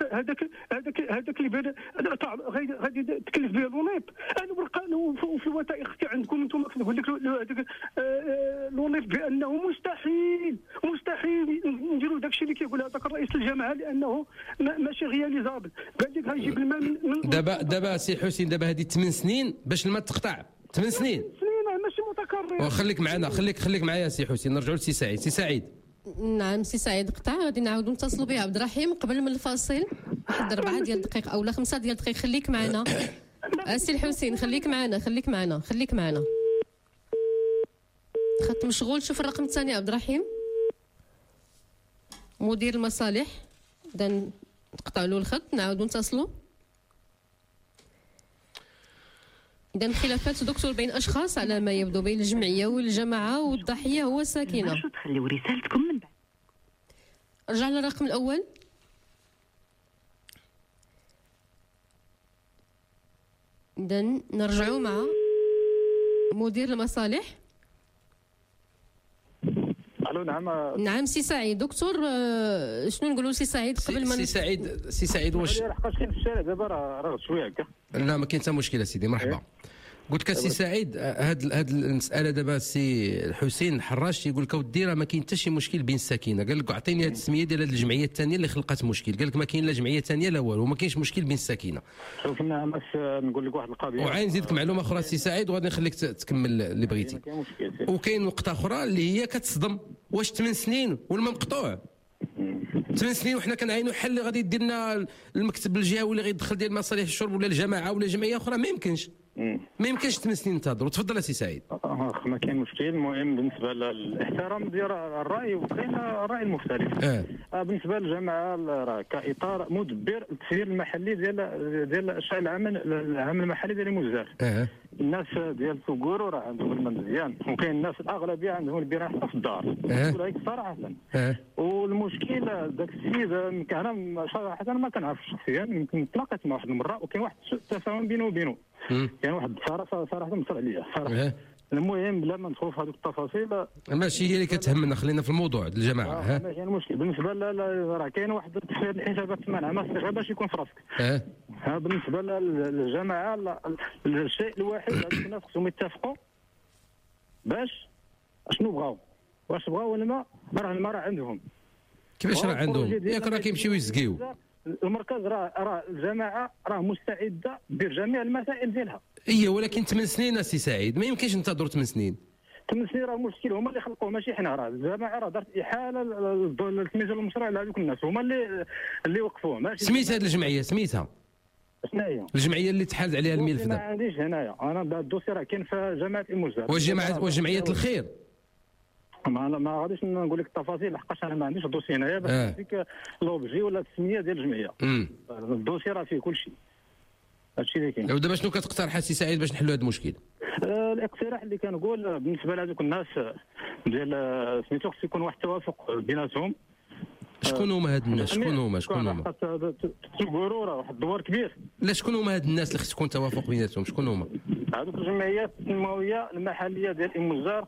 هذاك اللي غادي تكلف به لونيب. انا ورقانه في الوثائق عندكم انتم كنقول لك هذاك لونيب بانه مستحيل نديروا داك الشيء اللي كيقول هذاك الرئيس الجامعه لانه ماشي غياليزابل. قال لك غيجيب الماء من دابا سي حسين دابا هذه 8 سنين باش الماء تقطع 8 سنين ماشي متكرر. وخليك معنا خليك معايا سي حسين نرجعوا لسي سعيد. نعم سي سعيد قطع غادي نعاودوا نتصلوا به عبد الرحيم قبل من الفاصل واحد 4 ديال الدقائق او 5 ديال الدقائق. خليك معنا سي الحسين خليك معنا خط مشغول. شوف الرقم الثاني عبد الرحيم مدير المصالح. اذا نقطع له الخط نعاودوا نتصلوا. إذا خلافات دكتور بين أشخاص على ما يبدو بين الجمعية والجماعة والضحية هو ساكنة. تخليو رسالتكم من بعد. رجع للرقم الأول. إذا نرجعوا مع مدير المصالح. الو نعم سي سعيد. دكتور شنو نقولوا سي سعيد قبل ما سي سعيد واش لحقاش كاين في الشارع دابا راه شويه هكا. لا ما كاين حتى مشكل سيدي مرحبا. قلت لك سي سعيد هاد المساله دابا السي الحسين الحراش يقول لك اودي راه ما كاين حتى شي مشكل بين الساكنه. قال لك اعطيني هذه السميه ديال هذه الجمعيه الثانيه اللي خلقت مشكل. قال لك ما كاين لا جمعيه ثانيه لا والو ما كاينش مشكل بين الساكنه. شوف انا باش نقول لك واحد القضيه وعين نزيدك معلومه اخرى سي سعيد وغادي نخليك تكمل اللي بغيتي. وكاين نقطه اخرى اللي هي كتصدم واش 8 سنين والما مقطوع 8 سنين وحنا كنعينوا حل اللي غادي يدير لنا المكتب الجهوي اللي غيدخل ديال مصالح الشرب ولا الجماعه ولا جمعيه اخرى. ما يمكنش 8 سنين ننتظروا. تفضل سي سعيد. ما كاين مشكل. المهم بالنسبه للاحترام ديال الراي وكاين الراي المختلف. بالنسبه للجماعه راه كاطار مدبر للتسيير المحلي ديال الشأن العام المحلي ديال المزار. الناس ديال سوكورو راه عندهم الماء مزيان وكاين الناس الاغلبيه عندهم البناء حتى في الدار. نقول لك صراحه. والمشكل داك السيد انا صراحه ما كنعرفش شخصيا يمكن تلاقيت مع واحد المره وكاين واحد سوء تفاهم بينه وبينه. كان واحد صراحه مصر عليا صراحه. المهم بلا ما ندخلوا في هذوك التفاصيل ماشي هي اللي كتهمنا. خلينا في الموضوع الجماعه. ما كاين مشكل بالنسبه راه كاين واحد تحديد الحسابات تمنع ما غير باش يكون في راسك. بالنسبه للجماعه الشيء الواحد هذوك الناس خصهم يتفقوا باش اشنو بغاو واش بغاو الماء. راه الماء راه عندهم. كيفاش راه عندهم؟ ياك راه كيمشيو يسقيو. المركز راه الجماعه راه مستعده دير جميع المسائل ديالها. ولكن 8 سنين سي سعيد ما يمكنش ننتظروا 8 سنين. 8 سنين راه المشكل هما اللي خلقوه ماشي حنا. راه الجماعه راه دارت احاله للتمييز المشروع لهذوك الناس هما اللي وقفوه. ماشي سميت هذه الجمعيه سميتها شناهي الجمعيه اللي تحال عليها الملف ما دابا؟ عنديش هنايا، انا الدوسي راه كاين في جماعه المزار. وجمعيه الخير؟ ما غاديش نقول لك التفاصيل لحقاش انا ما عنديش الدوسي هنايا باش نعطيك لوبجي ولا التسميه ديال الجمعيه. الدوسي راه فيه كل شيء. هادشي اللي كاين. ودابا شنو كتقترح السي سعيد باش نحلوا هذا المشكل؟ الاقتراح اللي كنقول بالنسبه لهذوك الناس ديال سميتو خص يكون واحد التوافق بيناتهم. شكون هما هاد الناس؟ شكون هما؟ تلقوروا راه واحد الدوار كبير. لا شكون هما هاد الناس اللي خص يكون توافق بيناتهم؟ شكون هما؟ هذوك الجمعيات التنمويه المحليه ديال المزار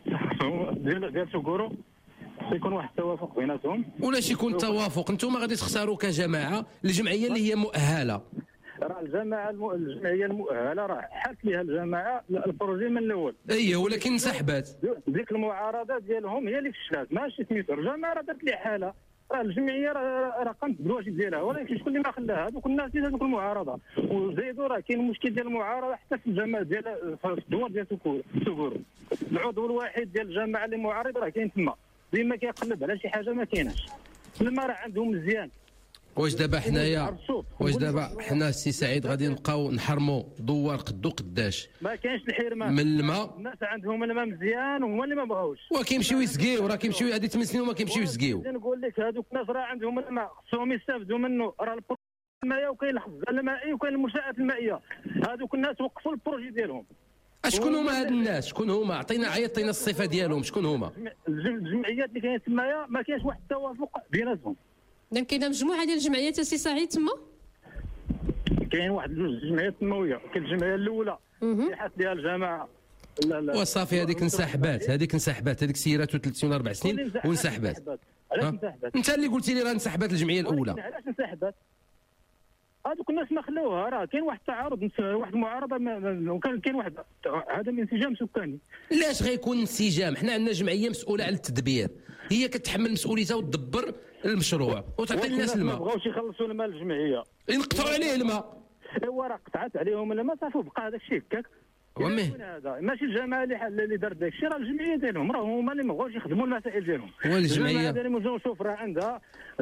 ديال تلقوروا خص يكون واحد التوافق بيناتهم. ولاش يكون توافق؟ انتم غادي تختاروا كجماعه الجمعيه اللي هي مؤهله. راه الجمعيه المؤهله راه حالت لها الجماعه البروجي من الاول. اييه ولكن انسحبت. ديك المعارضه ديالهم هي اللي فشلات، ماشي سميتو الجماعه راه دارت لي حاله. راه الجمعيه راه قامت بالواجب ديالها، ولكن شكون اللي ما خلاها؟ هذوك الناس اللي هذوك المعارضه. وزيدوا راه كاين مشكل ديال المعارضه حتى في الجماعه ديال في الدوار ديال تكور. العضو الواحد ديال الجماعه اللي معارض راه كاين تما ديما كيقلب على شي حاجه ما كايناش. لما راه عندهم مزيان. واش دابا حنا السي سعيد غادي نبقاو نحرموا دوار قدو قداش؟ ما كاينش الحرمان من الماء. الناس عندهم الماء مزيان وهما اللي ما بغاوش. وكيمشيو يسقيو، راه كيمشيو هذه 8 سنين وما كيمشيو يسقيو. نقول لك هذوك الناس راه عندهم الماء خصهم يستافدوا منه. راه الماء وكاين الخزان المائي وكاين المنشآت المائيه. هذوك الناس وقفوا البروجي ديالهم. شكون هما هاد الناس؟ شكون هما؟ عطينا الصفه ديالهم، شكون هما؟ الجمعيات اللي كاينين تمايا ما كاينش واحد التوافق بيناتهم. دونك كاينه مجموعه ديال الجمعيات السي سعيد تما؟ كاين واحد جوج جمعيات تنمويه. كاين الجمعيه الاولى اللي حات لها الجماعه وصافي هذيك انسحبات، هذيك سيراتو 3 ولا 4 سنين وانسحبات. علاش انسحبات؟ انت اللي قلتي لي راه انسحبت الجمعيه الاولى. علاش انسحبت؟ هذوك الناس ما خلوها. راه كاين واحد التعارض، واحد المعارضه، كاين واحد عدم انسجام سكاني. لاش غيكون انسجام؟ حنا عندنا جمعيه مسؤوله على التدبير، هي كتحمل مسؤوليتها وتدبر المشروع وتعطي الناس الماء. ما بغاوش يخلصوا الماء للجمعيه، ينقطعوا عليه الماء. ايوا راه قطعت عليهم الماء صافي وبقى هذاك الشيء هكاك. هذا ماشي الجماعه اللي دارت داك الشيء، راه الجمعيه ديالهم، راه هما اللي ما بغاوش يخدموا المسائل ديالهم. والجمعيه ديالهم شوف راه عندها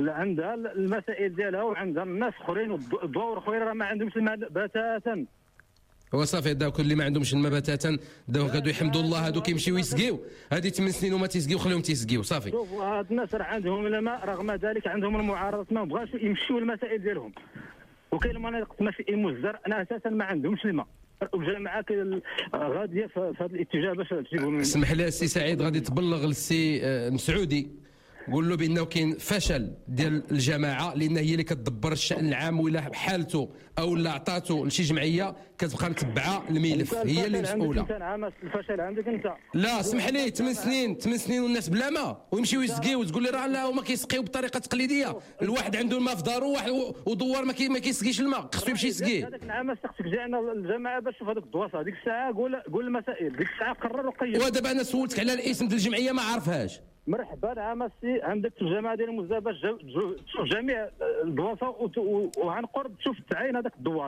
المسائل ديالها وعندها الناس اخرين والدور اخرين راه ما عندهمش الماء بتاتا. وصافي هذاك اللي ما عندهمش الماء بتاتا داو غادو يحمدوا الله، هادو كيمشيو يسقيو. هذه 8 سنين وما تيسقيو، خليهم تيسقيو صافي. شوف هاد الناس راه عندهم الماء، رغم ذلك عندهم المعارضه، ما بغاش يمشيو المسائل ديالهم. وكاين مناطق تما في المزدر انا اساسا ما عندهمش الماء، والجماعه غاديه في هذا الاتجاه باش تجيبوا. اسمح لي السي سعيد، غادي تبلغ للسي مسعودي قول له بانه كاين فشل ديال الجماعه، لان هي اللي كتدبر الشان العام، ولا حالته او لا عطاته لشي جمعيه كتبقى متبعه الملف، هي اللي مسؤوله. الفشل عندك انت. لا اسمح لي، 8 سنين والناس بلا ماء ويمشيو يسقيو، وتقول لي راه لا هما كيسقيو بطريقه تقليديه. الواحد عنده الماء في دارو ودوار ما كيسقيش الماء، خصو يمشي يسقي. هذاك العام خصك تجي عندنا الجماعه باش تشوف هذوك الدواسه. ديك الساعه قول المسائل، ديك الساعه قرر وقيم. ودابا انا سولتك على الاسم ديال الجمعيه ما عارفهاش. مرحبا عام السي، عندك الجماعه ديال المزابه تشوف جميع الدواسه وعن قرب تشوف تعاين هذاك الدوار.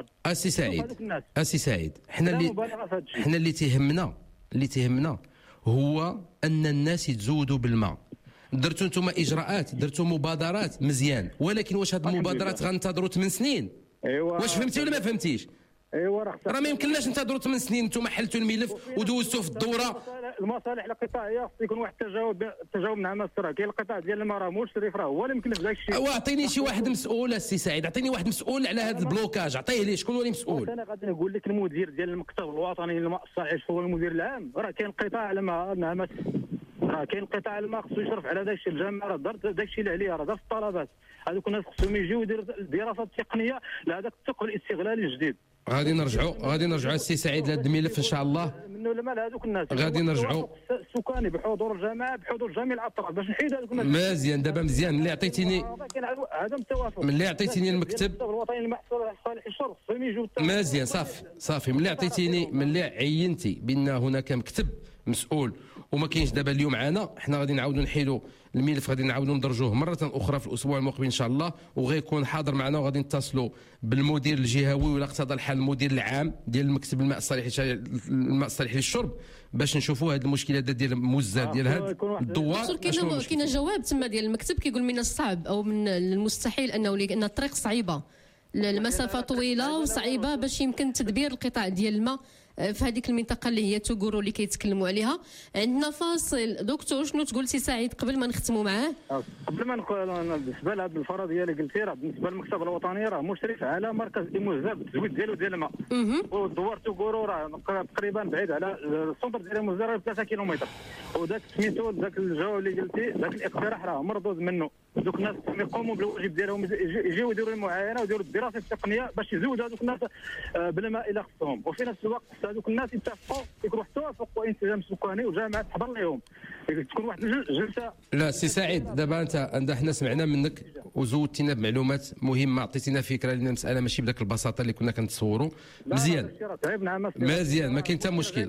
السي سعيد حنا اللي تيهمنا هو ان الناس يتزودوا بالماء. درتوا انتم اجراءات، درتوا مبادرات مزيان، ولكن واش هذه المبادرات غننتظروا 8 سنين؟ ايوا واش فهمتي ولا ما فهمتيش؟ ايوا راه ما يمكنناش ننتظروا 8 سنين. انتم حلتوا الملف ودوزتوا في الدوره. المصالح القطاعيه خص يكون واحد التجاوب مع الناس. راه كاين القطاع ديال الماء راه مول الشريف، راه هو اللي يمكن داك الشيء. واعطيني شي واحد مسؤول السي سعيد، اعطيني واحد مسؤول على هذا البلوكاج، عطيه لي شكون هو اللي مسؤول. انا غادي نقول لك المدير ديال المكتب الوطني للماء الصالح هو المدير العام. راه كاين قطاع الماء، راه كاين قطاع الماء خصو يشرف على داك الشيء. الجامعه راه دارت داك الشيء اللي عليها، راه دارت الطلبات. هذوك الناس خصهم يجيو يديروا الدراسات التقنيه لهذاك الثقل الاستغلالي الجديد. غادي نرجعوا السي سعيد لهذا الملف ان شاء الله. منه لما لهذوك الناس غادي نرجعوا السكاني بحضور الجماعه، بحضور جميع الاطراف باش نحيد هذوك الناس. مزيان دابا مزيان ملي عطيتيني عدم التوافق، ملي عطيتيني المكتب الوطني للمحصول صالح الشرف خصهم يجيو. مزيان صافي ملي عينتي بان هناك مكتب مسؤول وما كاينش دابا اليوم معنا، حنا غادي نعاودوا نحيلوا الملف، غادي نعاودوا ندرجوه مره اخرى في الاسبوع المقبل ان شاء الله، وغيكون حاضر معنا، وغادي نتصلوا بالمدير الجهوي ولا اقتضى الحال المدير العام ديال المكتب الماء الصالح للشرب باش نشوفوا هذه المشكله ديال الموزات ديال هذا الدوار. كاين جواب تما ديال المكتب كيقول من الصعب او من المستحيل انه لان الطريق صعيبه المسافه طويله وصعيبه باش يمكن تدبير القطاع ديال الماء في هذيك المنطقه اللي هي توغورو اللي كيتكلموا عليها. عندنا فاصل. دكتور شنو تقول سي سعيد قبل ما نختموا معاه؟ قبل ما نقول بالنسبه لهذه الفرضيه اللي قلتي راه بالنسبه للمكتب الوطني راه مشرف على مركز ايموزا بالتزويد ديالو ديال الماء. ودوار توغورو راه تقريبا بعيد على السونتر ديال ايموزا راه 3 كيلومتر. وداك سميتو ذاك الجواب اللي قلتي ذاك الاقتراح راه مردود منه. دوك الناس يقوموا بالواجب ديالهم يجيو يديروا المعاينه ويديروا الدراسه التقنيه باش يزودوا هذوك الناس بالماء الى خصهم. وفي نفس الوقت هذوك الناس يتفقوا يكون واحد التوافق وانسجام سكاني وجامعه تحضر لهم تكون واحد الجلسه. لا سي سعيد دابا انت حنا سمعنا منك وزودتينا بمعلومات مهمه، عطيتينا فكره لان المساله ماشي بداك البساطه اللي كنا كنتصوروا. مزيان مزيان ما كاين حتى مشكل.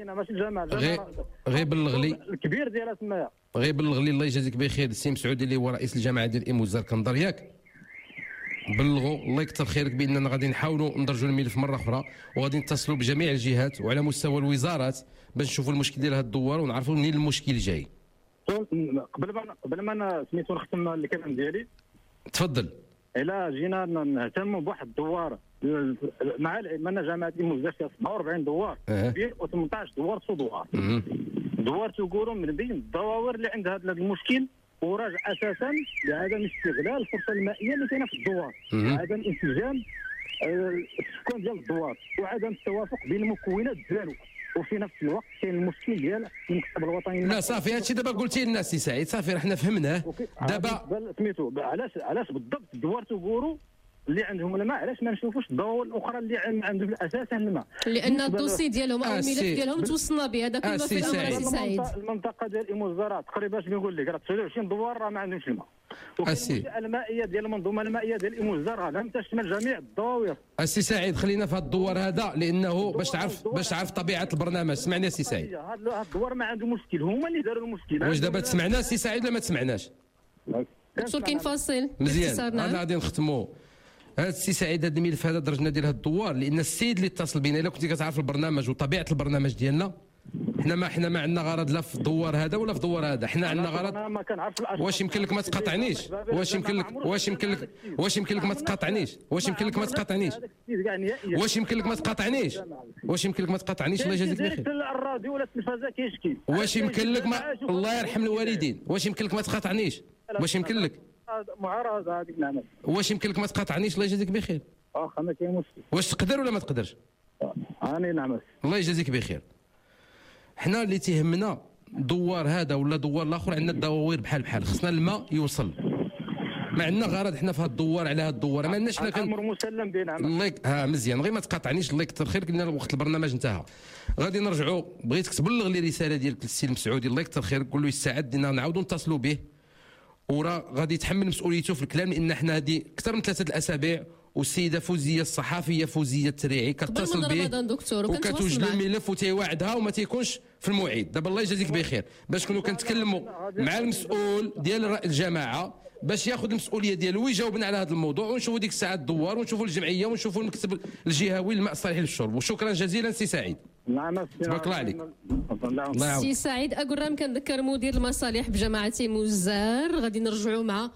غير بلغ لي الكبير ديالها تمايا. غير بلغ لي الله يجازيك بخير السي مسعود اللي هو رئيس الجامعه ديال ايموزا الكندر ياك. بلغوا الله يكثر خيرك باننا غادي نحاولوا ندرجوا الملف مره اخرى وغادي نتصلوا بجميع الجهات وعلى مستوى الوزارات باش نشوفوا المشكل ديال هذا الدوار ونعرفوا منين المشكل جاي. قبل ما سميتو نختم الكلام ديالي تفضل. الا جينا نهتموا بواحد الدوار مع العلم ان جامعه ايموزا فيها 47 دوار كبير و18 دوار سودوار. دوار توغورو من بين الدواور اللي عندها هذا المشكل وراجع اساسا لعدم استغلال الفرصه المائيه اللي كاينه في الدوار، عدم انسجام السكان ديال الدوار وعدم التوافق بين المكونات ديالو. وفي نفس الوقت كاين المشكل ديال المكتب الوطني. لا صافي هادشي دابا قلتي لنا سي سعيد صافي راه حنا فهمناه. دابا سميتو علاش بالضبط دوار توغورو اللي عندهم الماء علاش ما نشوفوش الدول الاخرى اللي عندهم اساسا الماء؟ لان الدوسي ديالهم او الملف ديالهم توصلنا به. هذا كله في الامر سعيد. المنطقه ديال ايموزا تقريبا بنقول لك راه 29 دوار راه ما عندهمش الماء. والمنشاه المائيه ديال المنظومه المائيه ديال ايموزا راه لم تشمل جميع الدواوير. السي سعيد خلينا في هذا الدوار هذا لانه باش تعرف طبيعه البرنامج. سمعني السي سعيد. هذا الدوار ما عنده مشكل، هما اللي داروا المشكل. واش دابا تسمعنا السي سعيد ولا ما تسمعناش؟ دكتور كاين فاصل مزيان. انا غادي نختموا هذا السي سعيد. هذا الملف هذا درجنا ديال هذا الدوار لان السيد اللي اتصل بينا الا كنتي كتعرف البرنامج وطبيعه البرنامج ديالنا حنا ما عندنا غرض لا في الدوار هذا ولا في الدوار هذا. حنا عندنا غرض. واش يمكن لك ما تقاطعنيش؟ واش يمكن لك ما تقاطعنيش؟ الله يجازيك بخير. الراديو ولا التلفازه كيشكي. واش يمكن لك الله يرحم الوالدين واش يمكن لك ما تقاطعنيش؟ واش يمكن لك معارضه هذيك نعم. واش يمكن لك ما تقاطعنيش؟ الله يجازيك بخير. ما كاين مشكل. واش تقدر ولا ما تقدرش؟ راني نعم. الله يجازيك بخير. حنا اللي تيهمنا دوار هذا ولا دوار الاخر عندنا الدواوير بحال خصنا الماء يوصل. ما عندنا غرض حنا في هذا الدوار على هذا الدوار ما عندناش. حنا امر مسلم بين عمل. الله مزيان غير ما تقاطعنيش. الله يكثر خيرك لان وقت البرنامج انتهى. غادي نرجعوا. بغيتك تبلغ لي رساله ديالك للسي المسعودي الله يكثر خيرك قول له يستعد لنا نعاودوا نتصلوا به وراه غادي يتحمل مسؤوليته في الكلام لان حنا هذه اكثر من 3 الاسابيع والسيده فوزيه الصحفيه فوزيه التريعي كتصل به وكتوجد الملف وتيوعدها وما تيكونش في الموعد. دابا الله يجازيك بخير باش كنا كنتكلموا مع المسؤول ديال الجماعه باش ياخذ المسؤوليه ديالو ويجاوبنا على هذا الموضوع ونشوفوا ديك الساعه الدوار ونشوفوا الجمعيه ونشوفوا المكتب الجهوي للماء الصالح للشرب. وشكرا جزيلا سي سعيد. تبارك الله عليك. سي سعيد أقرام كنذكر مدير المصالح بجماعة موزار. غادي نرجعوا مع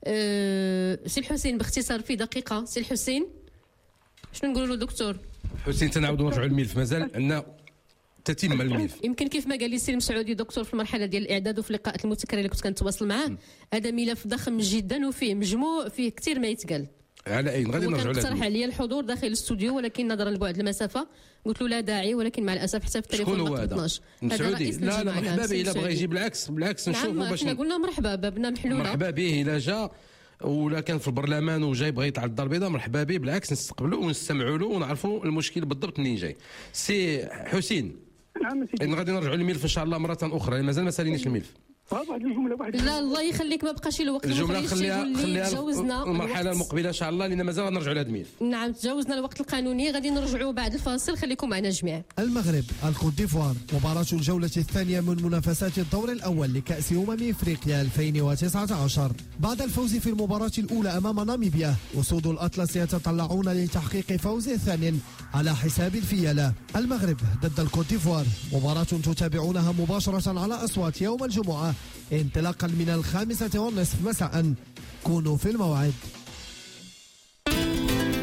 سي الحسين باختصار في دقيقة. سي الحسين شنو نقولوا له دكتور؟ حسين تنعاودوا نرجعوا للملف مازال عندنا تتم الملف. يمكن كيف ما قال لي السي المسعودي دكتور في المرحله ديال الاعداد وفي اللقاءات المتكرره اللي كنت كنتواصل معاه هذا ملف ضخم جدا وفيه مجموع فيه كثير ما يتقال. على اين غادي نرجعوا لهذا. اقترح عليا الحضور داخل الاستوديو ولكن نظرا لبعد المسافه قلت له لا داعي ولكن مع الاسف حتى في التليفون ما قدرناش. هذا رئيس لا مرحبا به الا بغى يجي بالعكس نشوفوا باش قلنا مرحبا بابنا محلوله. مرحبا به الا جا ولا كان في البرلمان وجاي بغى يطلع الدار البيضاء مرحبا به بالعكس نستقبلوا ونستمعوا له ونعرفوا المشكل بالضبط منين جاي. سي حسين غادي نرجعوا للملف ان شاء الله مره اخرى مازال ما ساليناش الملف. واحد الجمله لا الله يخليك ما بقاش الوقت. الجمله خليها تجاوزنا المرحله المقبله ان شاء الله لان مازال نرجعوا لهذا الملف. نعم تجاوزنا الوقت القانوني. غادي نرجعوا بعد الفاصل. خليكم معنا جميع. المغرب الكوت ديفوار مباراة الجولة الثانية من منافسات الدور الأول لكأس إفريقيا 2019. بعد الفوز في المباراة الأولى أمام ناميبيا أسود الأطلس يتطلعون لتحقيق فوز ثان على حساب الفيلة. المغرب ضد الكوت ديفوار مباراة تتابعونها مباشرة على أصوات يوم الجمعة انطلاقا من 5:30 مساء. كونوا في الموعد.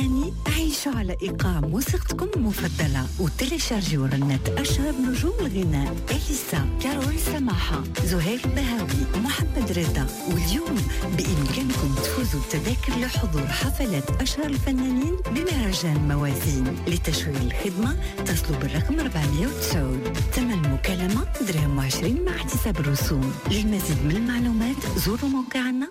الأغاني عيشوا على إيقاع موسيقتكم المفضلة وتليشارجيو رنات أشهر نجوم الغناء إليسا، كارول سماحة، زهير البهاوي، محمد رضا. واليوم بإمكانكم تفوزوا بتذاكر لحضور حفلات أشهر الفنانين بمهرجان موازين. لتشغيل الخدمة اتصلوا بالرقم 409. ثمن المكالمة درهم 20 مع احتساب الرسوم. للمزيد من المعلومات زوروا موقعنا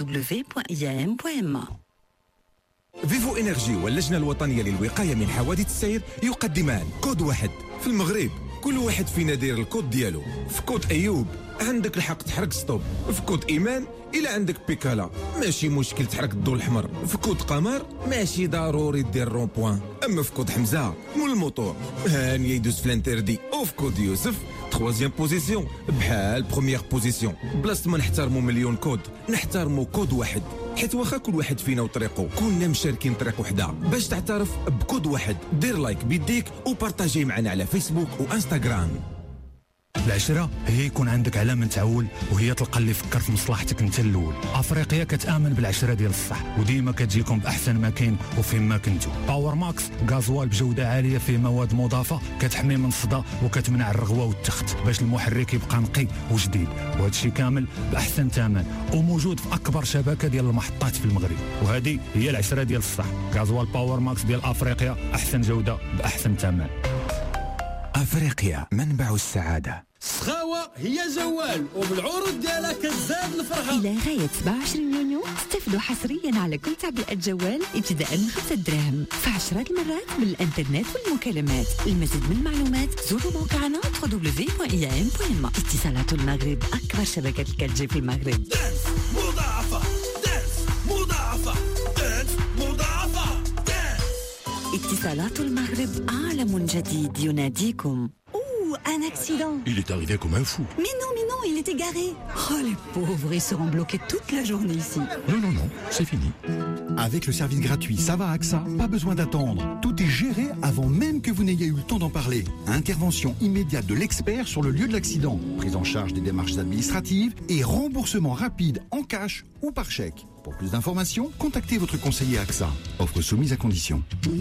www.iam.ma. فيفو إنرجي واللجنة الوطنية للوقاية من حوادث السير يقدمان كود واحد. في المغرب كل واحد فينا داير الكود ديالو. في كود أيوب عندك الحق تحرك ستوب. في كود إيمان إلا عندك بيكالا ماشي مشكل تحرك الضوء الأحمر. في كود قمر ماشي ضروري دير رون بوان. أما في كود حمزة مول الموتور هاني يدوز في الانتردي. وفي كود يوسف troisième بوزيسيون بحال بروميير بوزيسيون. بلاصة ما نحترمو مليون كود نحترمو كود واحد، حيت واخا كل واحد فينا وطريقه كلنا مشاركين طريق وحده. باش تعترف بكود واحد دير لايك بيديك وبارطاجي معنا على فيسبوك وانستغرام. العشرة هي يكون عندك علامة تعول وهي تلقى اللي فكر في مصلحتك انت الاول. افريقيا كتامن بالعشرة ديال الصح وديما كتجيكم باحسن ما كاين وفين ما كنتو. باور ماكس غازوال بجوده عاليه فيه مواد مضافه كتحمي من الصدى وكتمنع الرغوه والتخت باش المحرك يبقى نقي وجديد، وهذا الشيء كامل باحسن ثمن وموجود في اكبر شبكه ديال المحطات في المغرب. وهذه هي العشرة ديال الصح. غازوال باور ماكس ديال افريقيا، احسن جوده باحسن ثمن. أفريقيا منبع السعادة. سخاوة هي جوال وبالعروض ديالها كتزاد الفرحة. إلى غاية 27 يونيو استفدوا حصريا على كل تعبئة جوال ابتداء من 5 دراهم في 10 مرات بالإنترنت والمكالمات. المزيد من المعلومات زوروا موقعنا www.iam.ma. اتصالات المغرب أكبر شبكة الكالجي في المغرب. دانس مضاعفة، دانس مضاعفة، دانس مضاعفة، دانس. اتصالات المغرب عالم جديد يناديكم. Un accident. Il est arrivé comme un fou. Mais non, il était garé. Oh les pauvres, ils seront bloqués toute la journée ici. Non, c'est fini. Avec le service gratuit Ça va AXA, pas besoin d'attendre. Tout est géré avant même que vous n'ayez eu le temps d'en parler. Intervention immédiate de l'expert sur le lieu de l'accident. Prise en charge des démarches administratives et remboursement rapide en cash ou par chèque. Pour plus d'informations, contactez votre conseiller AXA. Offre soumise à condition.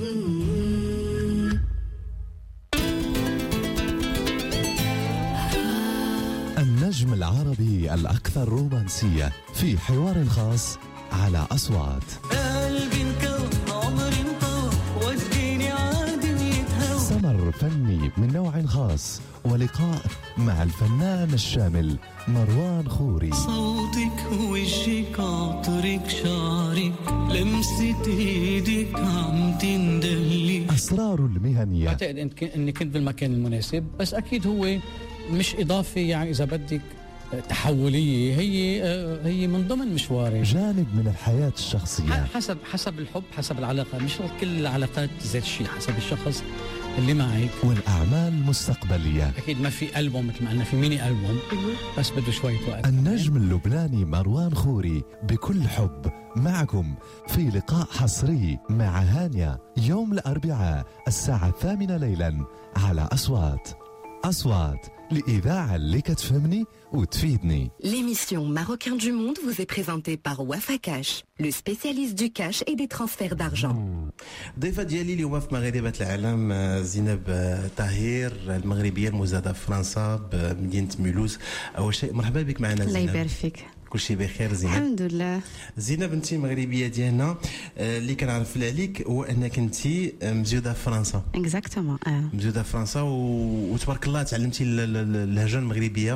النجم العربي الأكثر رومانسية في حوار خاص على أصوات. قلبي انكوى عمري انطوى وديني عادنيتها. سمر فني من نوع خاص ولقاء مع الفنان الشامل مروان خوري. صوتك وجهك عطرك شعرك لمسة ايدك عم تندلي. أسرار المهنية. أعتقد أني كنت بالمكان المناسب، بس أكيد هو مش إضافة، يعني إذا بدك تحولية، هي من ضمن مشواري. جانب من الحياة الشخصية حسب الحب، حسب العلاقة، مش كل العلاقات ذات الشيء، حسب الشخص اللي معك. والأعمال المستقبلية. أكيد ما في ألبوم مثل ما قلنا في ميني ألبوم، بس بده شوية وقت. النجم اللبناني مروان خوري بكل حب معكم في لقاء حصري مع هانيا يوم الأربعاء الساعة 8 ليلا على أصوات l'Ida'a اللي كتفهمني وتفيدني. L'émission Marocain du Monde vous est présentée par Wafa Cash, le spécialiste du cash et des transferts d'argent. ضيفة ديالي اليوم في مغاربة العالم زينب طاهر، المغربية المزادة في فرنسا بمدينة مولوز. أول شيء مرحبا بك معنا زينب. الله يبارك فيك. كل شيء بخير زينب؟ الحمد لله. زينب انت مغربيه ديالنا، اللي كنعرف عليك هو انك انت مزيوده في فرنسا. اكزاكتومون. مزيوده في فرنسا وتبارك الله تعلمتي اللهجه المغربيه.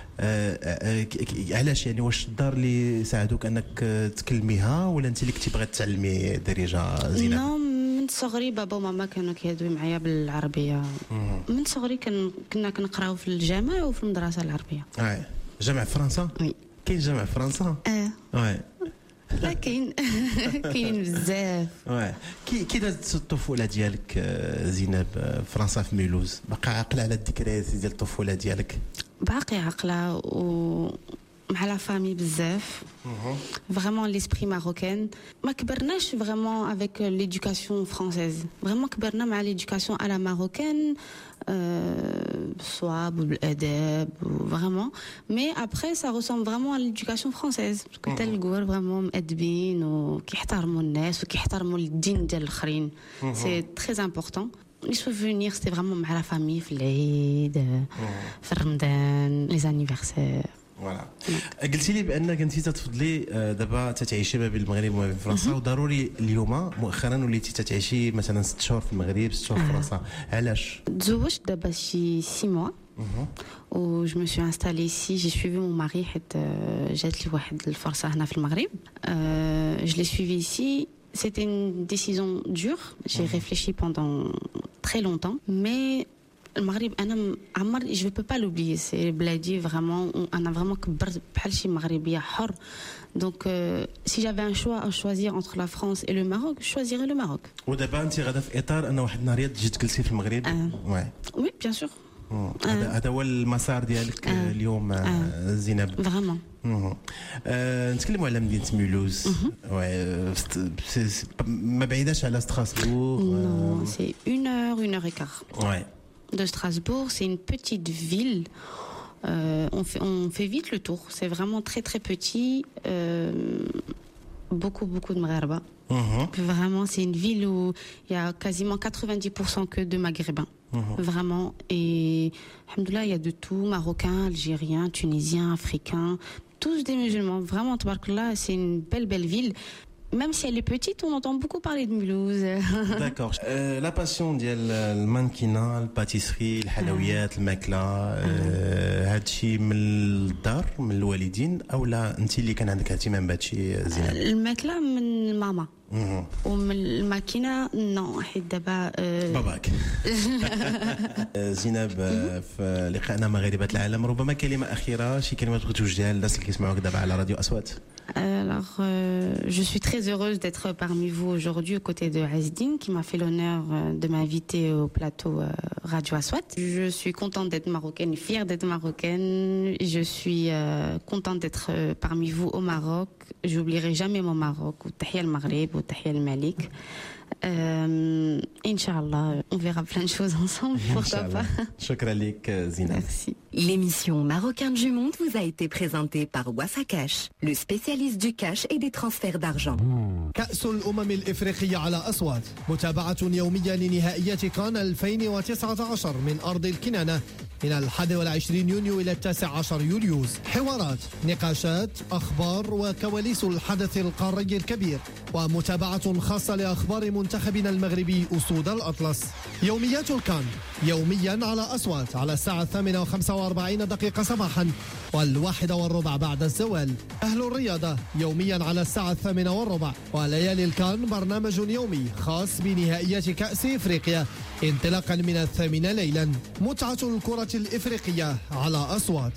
علاش يعني؟ واش الدار اللي ساعدوك انك تكلميها ولا انت اللي كنتي باغي تعلمي درجه زينب؟ من صغري بابا وماما كانوا كيهضروا معايا بالعربيه. من صغري كنا كنقراو في الجامع وفي المدرسه العربيه. جامع فرنسا؟ وي. كاين جامع فرنسا؟ لا كاين بزاف. كي دازت الطفوله ديالك زينب فرنسا في ميلوز؟ باقي عاقله على الذكريات ديال الطفوله ديالك؟ باقي عاقله مع لا فامي بزاف. Vraiment l'esprit marocain. ما كبرناش vraiment avec l'éducation française. Vraiment كبرنا مع l'éducation à la marocaine. بالصواب وبالاداب vraiment. Mais après ça ressemble vraiment à l'éducation française parce que تلقوا vraiment مؤدبين وكيحترموا الناس وكيحترموا الدين ديال الاخرين. C'est très important. Les souvenirs c'était vraiment مع la famille في العيد في رمضان les anniversaires. فوالا. قلتي لي بانك انت تتفضلي دابا تتعيشي ما بين المغرب وما بين فرنسا وضروري اليوم مؤخرا وليتي تتعيشي مثلا 6 شهور في المغرب 6 شهور في فرنسا علاش؟ تزوجت دابا شي 6 mois و je me suis installée ici j'ai suivi mon mari حيت جات لي واحد الفرصه هنا في المغرب. Je l'ai suivi ici. C'était une décision dure. J'ai réfléchi pendant très longtemps mais المغرب انا عمر je peux pas l'oublier c'est بلادي vraiment انا vraiment كبرت بحال شي مغربيه حر donc si j'avais un choix à choisir entre la France et le Maroc je choisirais le Maroc. ودابا انت غادا في اطار ان واحد النهار تجي تجلسي في المغرب. oui bien sûr. هذا هو المسار ديالك اليوم زينب. vraiment. نتكلموا على مدينه مولوز. ما بعيداش على ستراسبورغ. non c'est 1 heure et quart. De Strasbourg, c'est une petite ville. On fait vite le tour. C'est vraiment très très petit. Beaucoup de Maghrébins. Vraiment, c'est une ville où il y a quasiment 90% que de Maghrébins. Vraiment. Et alhamdoulilah, il y a de tout. Marocains, Algériens, Tunisiens, Africains. Tous des musulmans. Vraiment, tabarakallah, c'est une belle ville. Même si elle est petite, on entend beaucoup parler de Mulhouse. D'accord. La passion ديال المانكينا الباتيسري الحلويات الماكله هادشي من الدار من الوالدين او لا انت اللي كان عندك اهتمام بهادشي زينب؟ الماكله من ماما ومن الماكينه نو حيت دابا باباك. زينب في لقائنا مغاربه العالم ربما كلمه اخيره شي كلمه تبغي توجهها للناس اللي كيسمعوك دابا على راديو اصوات. Alors, je suis très heureuse d'être parmi vous aujourd'hui aux côtés de Azdine qui m'a fait l'honneur de m'inviter au plateau Radio Aswat. Je suis contente d'être marocaine, fière d'être marocaine. Je suis contente d'être parmi vous au Maroc. J'oublierai jamais mon Maroc. Tahia al-Maghreb, Tahia al-Malik. Inch'Allah, on verra plein de choses ensemble, pourquoi pas. Shukra lik, Zina. Merci. L'émission Marocain du Monde vous a été présentée par Wafa Cash, le spécialiste du cash et des transferts d'argent. كأس الأمم الإفريقية على أصوات متابعة يومية لنهائيات كان 2019 من أرض الكنانة من 21 يونيو إلى 19 يوليوز. حوارات، نقاشات، أخبار وكواليس الحدث القاري الكبير ومتابعة خاصة لأخبار منتخبنا المغربي أسود الأطلس. يوميات الكان يوميا على أصوات على الساعة 8:45 صباحا و1:15 بعد الزوال. أهل الرياضة يوميا على الساعة 8:15 وليالي الكان برنامج يومي خاص بنهائيات كأس إفريقيا انطلاقا من 8 ليلا. متعة الكرة الإفريقية على أصوات.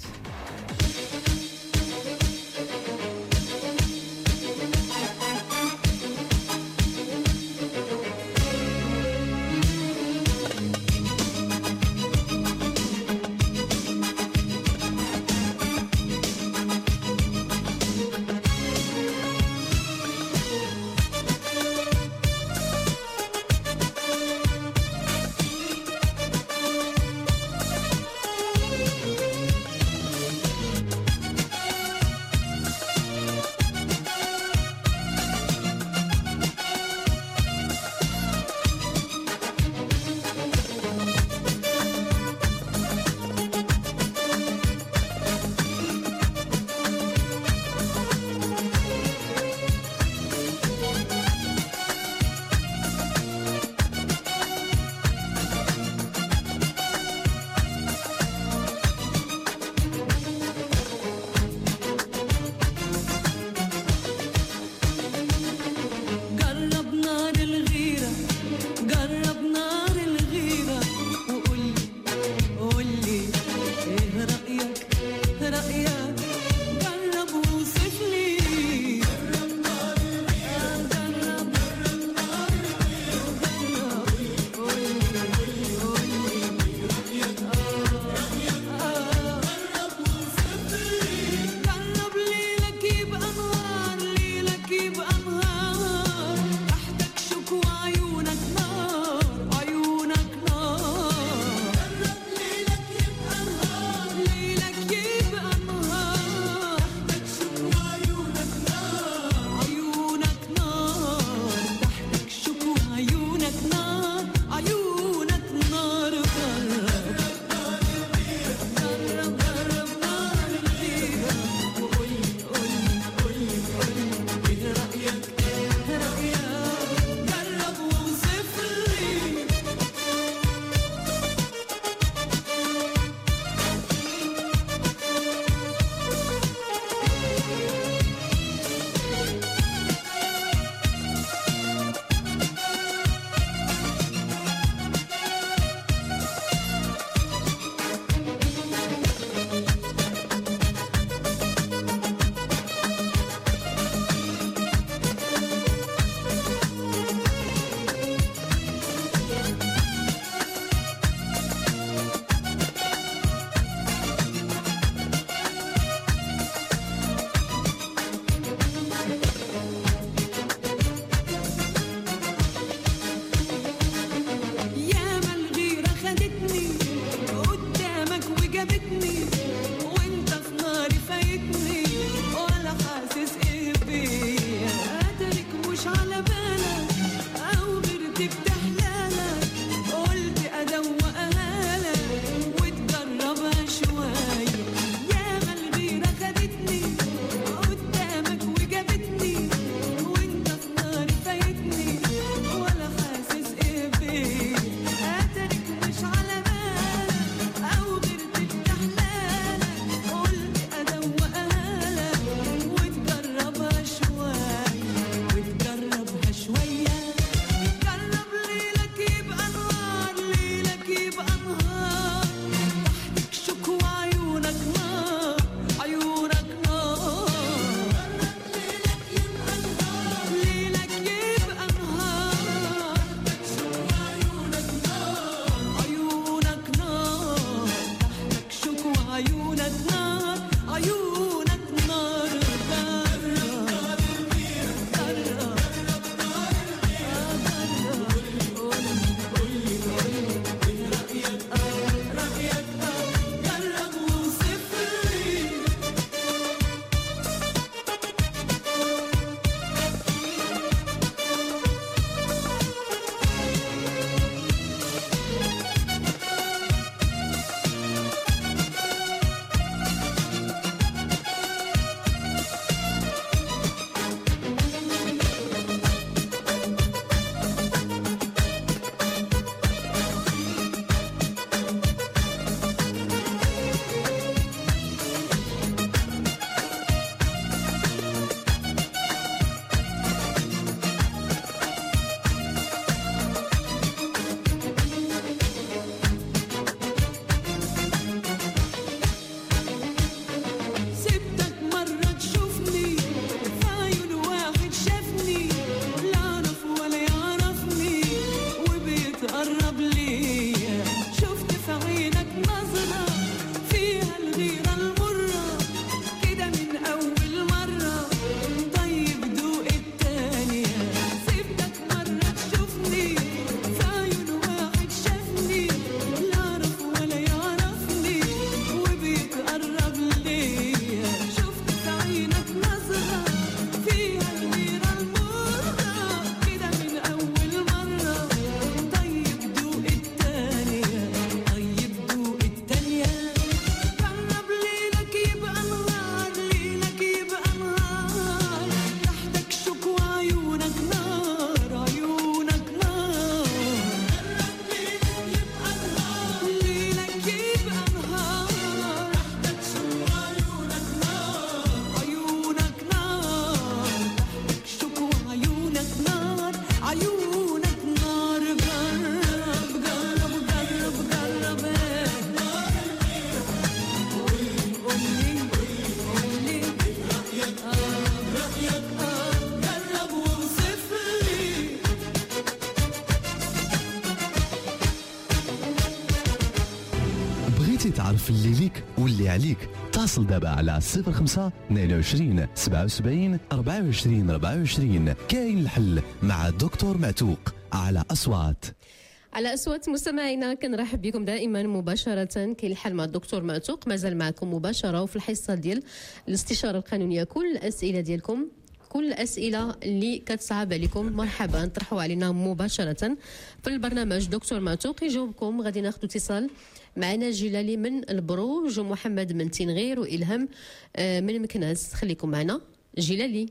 تعرف اللي ليك واللي عليك. اتصل دابا على 05 22 77 24 24. كاين الحل مع الدكتور معتوق على أصوات. على أصوات مستمعينا كنرحب بكم دائما مباشرة. كاين الحل مع الدكتور معتوق مازال معكم مباشرة وفي الحصة ديال الاستشارة القانونية. كل الأسئلة ديالكم، كل الأسئلة اللي كتصعب عليكم مرحبا طرحوا علينا مباشرة في البرنامج. دكتور معتوق يجاوبكم. غادي ناخذ اتصال معنا جلالي من البروج ومحمد من تنغير وإلهام من مكناس. خليكم معنا. جلالي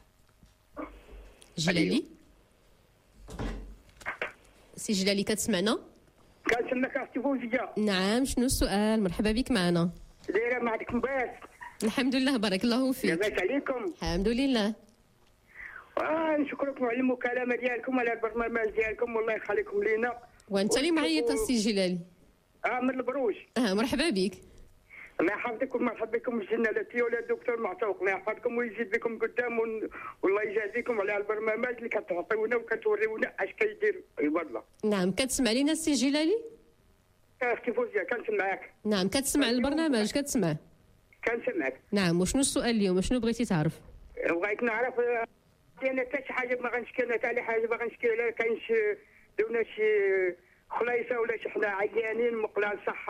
سي جلالي كتسمعنا؟ كنسمعك اختي فوزيه. نعم، شنو السؤال؟ مرحبا بك معنا. دايره معكم باس؟ الحمد لله بارك الله فيك. لاباس عليكم؟ الحمد لله. نشكركم على المكالمه ديالكم على البرنامج ديالكم، والله يخليكم لينا. وانت اللي معيط السي جلالي. من البروج. مرحبا بك. الله يحفظكم ومرحبا بكم الجنالتي ولا الدكتور معتوق. الله يحفظكم ويزيد بكم قدام والله يجازيكم على البرنامج اللي كتعطيونا وكتوريونا اش كيدير عباد الله. نعم، كتسمع لينا السي جلالي؟ اختي فوزيه كنسمعك. نعم، كتسمع البرنامج؟ كتسمع؟ كنسمعك. نعم، وشنو السؤال اليوم؟ شنو بغيتي تعرف؟ بغيت نعرف انا حتى شي حاجه ما غنشكي، انا حتى حاجه ما غنشكي لها. كاينش دونا شي خلايصه ولا شي حنا عيانين مقلع الصحه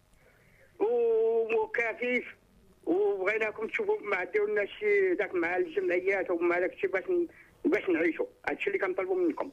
وكفيف، وبغيناكم تشوفوا مع ديروا لنا شي داك مع الجمعيات ومع داك الشيء باش نعيشوا. هادشي اللي كنطلبوا منكم.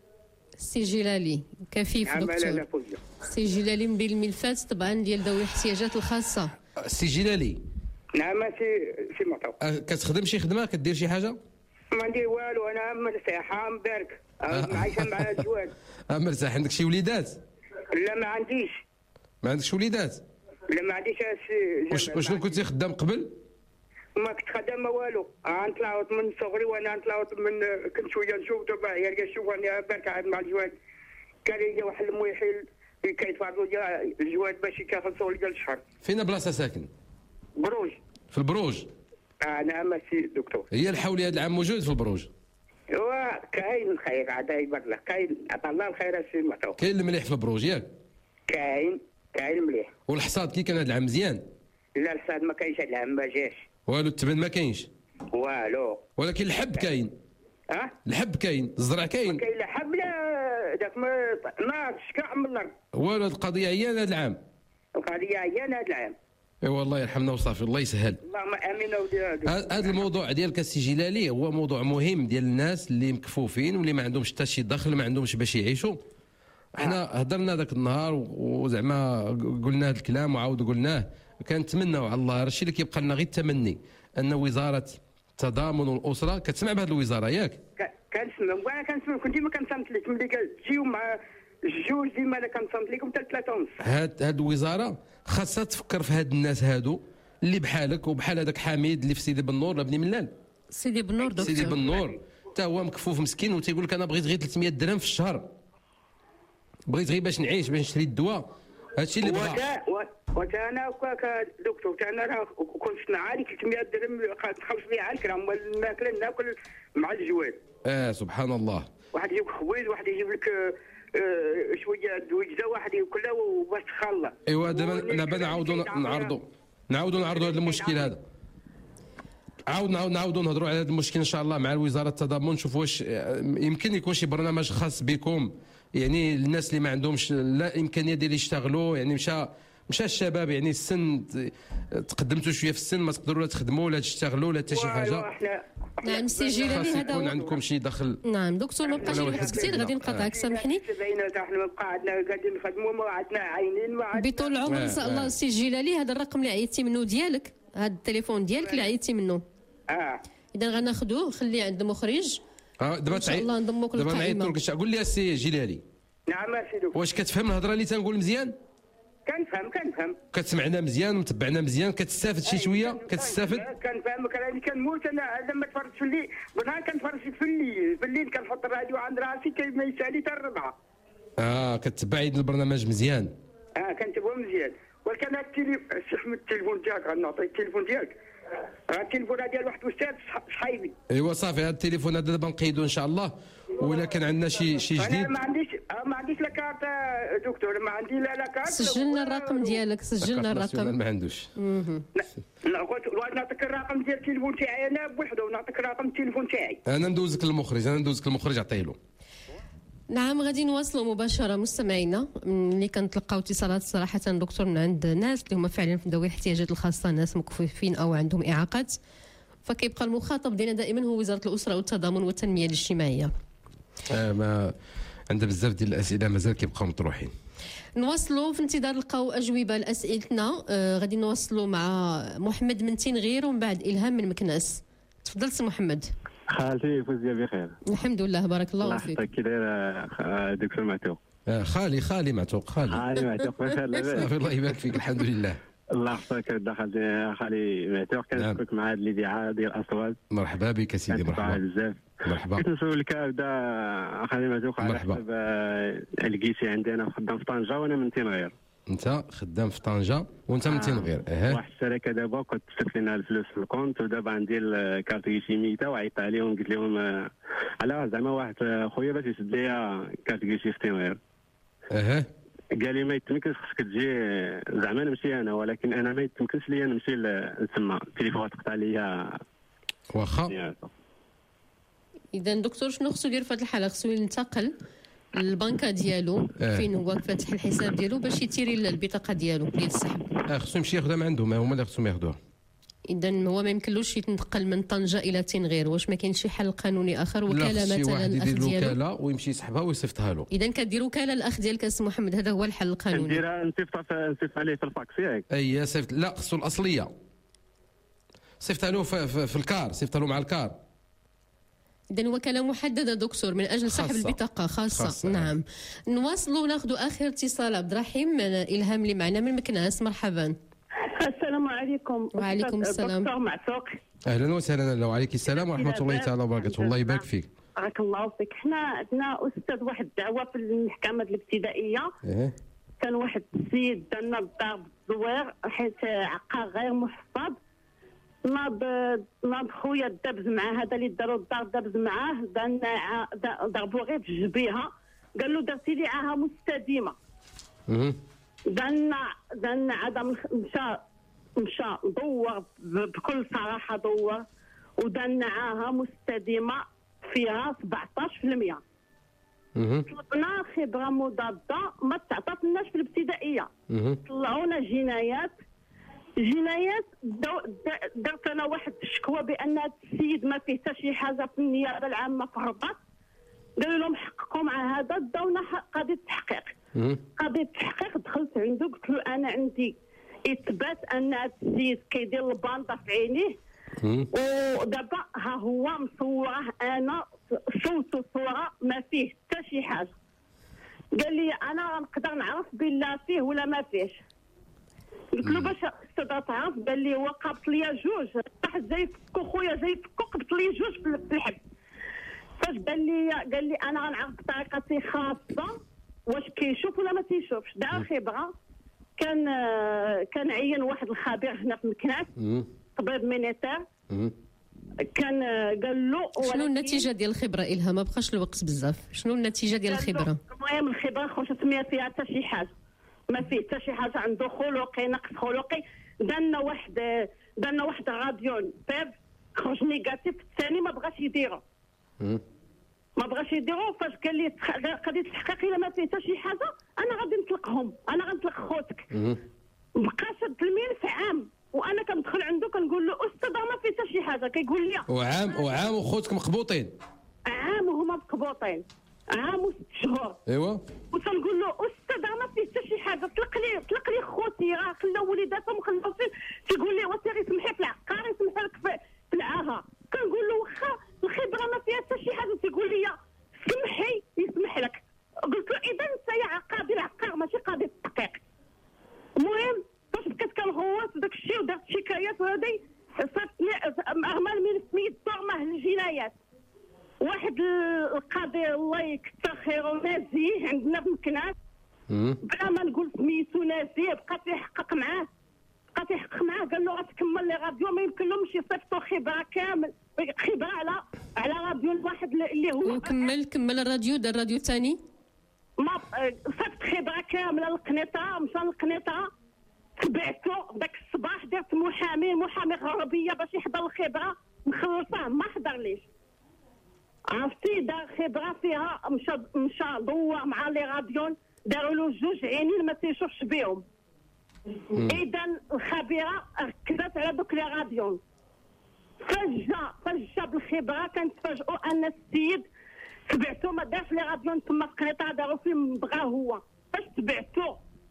سي جلالي كفيف دكتور. سي جلالي من بين الملفات طبعا ديال ذوي الاحتياجات الخاصه. سي جلالي. نعم سي معطوق. كتخدم شي خدمه؟ كدير شي حاجه؟ ما ندير والو، انا مرتاحه مبارك معايشه مع الزواج. مرتاح. عندك شي وليدات؟ لا ما عنديش. ما عندكش وليدات؟ لا ما عنديش. وشنو كنتي خدام قبل؟ ما كنت خدامه والو. نطلعت من صغري وانا نطلعت من كنت شويه نشوف دابا عيال شوف انا برك عاد مع الجواز كان يجي واحد المويحيل كيتفرضوا ديال الجواز باش يكخلصوا لي ديال الشهر. فين بلاصه ساكن؟ بروج. في البروج؟ نعم سي دكتور. هي الحولي هذا العام موجود في البروج؟ ايوا كاين الخير عاد يبارك الله. كاين عطا الله الخير السي معطوق. كاين المليح في البروج ياك؟ كاين مليح. والحصاد كي كان هذا العام مزيان؟ لا الحصاد ما كاينش هذا العام، ما جاش والو. التبن ما كاينش والو، ولكن الحب كاين. الحب كاين، الزرع كاين. كاين لا حب لا داك ما نار شكاع من الارض والو. القضيه عيانه هذا العام. القضيه عيانه هذا العام. اي والله يرحمنا وصافي. الله يسهل. اللهم امين. ودي هذا الموضوع ديالك السي جلالي هو موضوع مهم ديال الناس اللي مكفوفين واللي ما عندهمش حتى شي دخل، ما عندهمش باش يعيشوا. احنا هضرنا ذاك النهار وزعما قلنا هذا الكلام وعاود قلناه. كنتمناو على الله الشيء اللي كيبقى لنا غير التمني ان وزاره التضامن والاسره كتسمع بهذه الوزاره ياك؟ كنسمع وانا كنسمع. كنت ديما كنصنت لك ملي قال تجيو مع الجوج ديما انا كنصنت لكم حتى 3 ونص. هاد الوزاره خاصها تفكر في هاد الناس هادو اللي بحالك وبحال هذاك حميد اللي في سيدي بنور ولا بني ملال. سيدي بنور دكتور. سيدي بنور حتى هو مكفوف مسكين وتيقول لك انا بغيت غير 300 درهم في الشهر، بغيت غير باش نعيش باش نشري الدواء. هادشي اللي بغا. وتا انا دكتور تا انا راه كنت نعاني 300 درهم نخلص بها على الكرام والماكله ناكل مع الجوال. سبحان الله. واحد يجيب خويز، واحد يجيب لك شويه دويجه، واحد ياكلها وباش تخلى. ايوا دابا نعاودوا نعرضوا هذا المشكل هذا. نعاودوا نهضروا على هذا المشكل ان شاء الله مع وزاره التضامن. نشوفوا واش يمكن يكون شي برنامج خاص بكم، يعني الناس اللي ما عندهمش لا امكانيه ديال يشتغلوا. يعني مشى الشباب يعني السن تقدمتوا شويه في السن ما تقدروا لا تخدموا ولا تشتغلوا ولا حتى شي حاجه. نعم سي جلالي هذا يكون عندكم شي دخل. نعم دكتور ما بقاش الوقت كثير غادي نقاطعك سامحني. احنا قاعدنا قاعدين نخدموا ما عندنا عينين بطول العمر ان شاء الله. سي جلالي هذا الرقم اللي عيطتي منه ديالك، هذا التليفون ديالك اللي عيطتي منه اذا غناخذوه خليه عند المخرج. دابا ان شاء الله نضموك للقائمه. دابا نعيط لك. قول لي السي جلالي. نعم سيدي. واش كتفهم الهضره اللي تنقول مزيان؟ كنفهم. كتسمعنا مزيان ومتبعنا مزيان، كتستافد شي شويه؟ كتستافد؟ كنفهم. راني كنموت انا لما تفرجت في الليل. بالنهار كنتفرج في الليل كنحط الراديو عند راسي كيما يسالي حتى الربعه. كتبعي البرنامج مزيان. كنتبعو مزيان. ولكن هاد التليفون ديالك غنعطيك التليفون ديالك. التليفون ديال واحد الاستاذ صحيبي. ايوا صافي هذا التليفون هذا دابا نقيدو ان شاء الله. ولا كان عندنا شي جديد. انا ما عنديش ما عنديش لا كارت دكتور، ما عندي لا كارت. سجلنا الرقم ديالك، سجلنا الرقم. ما عندوش. لا قلت نعطيك الرقم ديال التليفون تاعي انا بوحده، ونعطيك رقم التليفون تاعي. انا ندوزك المخرج عطيه له. نعم، غادي نواصلوا مباشره مستمعينا. ملي كنتلقاو اتصالات صراحه دكتور من عند ناس اللي هما فعلا في ذوي الاحتياجات الخاصه، ناس مكفوفين او عندهم اعاقات، فكيبقى المخاطب ديالنا دائما هو وزاره الاسره والتضامن والتنميه الاجتماعيه. ما عندها بزاف ديال الاسئله مازال كيبقاو مطروحين. نواصلوا في انتظار نلقاو اجوبه لاسئلتنا. غادي نواصلوا مع محمد من تنغير ومن بعد الهام من مكناس. تفضل سي محمد. خالتي فوزيه بخير. الحمد لله، بارك الله فيك. كي داير دكتور معتوق؟ خالي معتوق. خالي معتوق بخير لاباس؟ الله يبارك فيك، الحمد لله. الله يحفظك دخل خالي معتوق. كنشكرك مع هذه الاذاعه ديال الاصوات. مرحبا بك سيدي. مرحبا بزاف. مرحبا. كنت نسولك هذا خالي معتوق على حسب الكيسي عندي. انا خدام في طنجه وانا من تنغير. انت خدام في طنجه وانت من تنغير. واحد الشركه دابا كنت تصيفط لنا الفلوس في الكونت، ودابا عندي الكارت كيشي ميته، وعيطت عليهم قلت لهم على زعما واحد خويا باش يسد لي كارت كيشي في تنغير. قال لي ما يتمكنش، خصك تجي زعما نمشي انا، ولكن انا ما يتمكنش ليا نمشي لتما، التليفون تقطع ليا. واخا. اذا دكتور شنو خصو يدير في هذه الحاله؟ خصو ينتقل للبنكه ديالو فين هو فاتح الحساب ديالو باش يتيري البطاقه ديالو ديال السحب. خصو يمشي ياخذها من عندهم، هما اللي خصهم ياخذوها. اذا هو ما يمكنلوش يتنقل من طنجه الى تنغير. واش ما كاينش شي حل قانوني اخر؟ وكاله مثلا الاخ ديالو وكاله ويمشي يسحبها ويصيفطها له. اذا كدير وكاله الاخ ديالك اسم محمد، هذا هو الحل القانوني. نديرها نصيفط عليه في الفاكس ياك؟ اي صيفط. لا خصو الاصليه، صيفطها له في الكار، صيفطها له مع الكار. إذن وكالة محددة دكتور من أجل سحب البطاقة خاصة. نعم. نواصلوا وناخذ آخر اتصال. عبد الرحيم من إلهام اللي معنا من مكناس. مرحبا. السلام عليكم. وعليكم السلام. دكتور معتوق. أهلا وسهلا. وعليكم السلام ورحمة الله تعالى وبركاته. الله يبارك فيك. بارك الله فيك. حنا عندنا أستاذ واحد الدعوة في المحكمة الابتدائية. كان واحد السيد دارنا الدار بالزوير حيت عقار غير محفظ. ناض خويا دابز معاه، هذا اللي داروا الدار دابز معاه، ضربوه غير في الجبيهه، قال له درتي لي عاهه مستديمه. دارنا عاد مشى دور بكل صراحه، دور ودارنا عاهه مستديمه فيها 17%. طلبنا خبره مضاده ما تعطاتناش في الابتدائيه. طلعونا جنايات درت انا واحد الشكوى بان السيد ما فيه حتى شي حاجه في النيابه العامه في الرباط. قالوا لهم حققوا مع هذا، داونا قضيه التحقيق. قضيه التحقيق دخلت عنده قلت له انا عندي اثبات ان هذا السيد كيدير الباندا في عينيه، ودابا ها هو مصوره، انا صوت صوره ما فيه حتى شي حاجه. قال لي انا نقدر نعرف بالله فيه ولا ما فيهش. قلت له باش استاذ تعرف؟ قال لي هو قابط ليا جوج، واحد جاي يفكو خويا جاي يفكو، قبط لي جوج في الحبس. فاش قال لي انا غنعرف بطريقتي خاصه واش كيشوف ولا ما تيشوفش. دعا خبره، كان عين واحد الخبير هنا في مكناس، طبيب مينيتير، كان قال له شنو النتيجه ديال الخبره؟ إلهام ما بقاش الوقت بزاف. شنو النتيجه ديال الخبره؟ المهم الخبره خوش تسميه فيها حتى شي حاجه، ما فيه حتى شي حاجه، عنده خلقي نقص خلقي. درنا واحد راديو باب خرج نيجاتيف، الثاني ما بغاش يديرو. فاش قال لي قضيه التحقيق الا ما فيه حتى شي حاجه انا غادي نطلقهم، انا غنطلق خوتك. بقى شاد الملف عام، وانا كندخل عنده كنقول له استاذ ما فيه حتى شي حاجه، كيقول لي وعام وخوتك مقبوطين. عام وهما مقبوطين، عام و6 شهور. ايوا. وتنقول له استاذ ما فيه حتى شي حاجه، طلق لي خوتي، راه خلاو وليداتهم خلاو فين. تيقول لي وسير يسمحي في العقار، يسمح لك في العاهه. كنقول له واخا الخبره ما فيها حتى شي حاجه، تيقول لي سمحي يسمح لك. قلت له اذا انت يا قاضي العقار ماشي قاضي التحقيق. المهم فاش بقيت كنغوص داك الشيء ودرت شكايات، وهذه صارتني اعمال من سميت دورمه للجنايات. واحد القاضي الله يكثر خيره نازيه عندنا في مكناس، بلا ما نقول سميتو نازيه، بقى تيحقق معاه قال له غتكمل لي راديو، ما يمكن لهمش يصيفطوا خبره كامل، خبره على راديو واحد اللي هو. وكمل الراديو، دار الراديو الثاني. ما صافت خبره كامله للقنيطره، مشى للقنيطره تبعتو ذاك الصباح، درت محامي غربيه باش يحضر الخبره، نخلصه ما حضرليش. عرفتي دار خبره فيها، مشى دور مع لي راديون، داروا له 2 عينين ما تيشوفش بهم. اذا الخبيره ركزت على دوك لي راديون. فجا بالخبره كنتفاجئوا ان السيد تبعتو ما دارش لي راديون تما في قنيطره، داروا فيه بغا هو. فاش تبعتو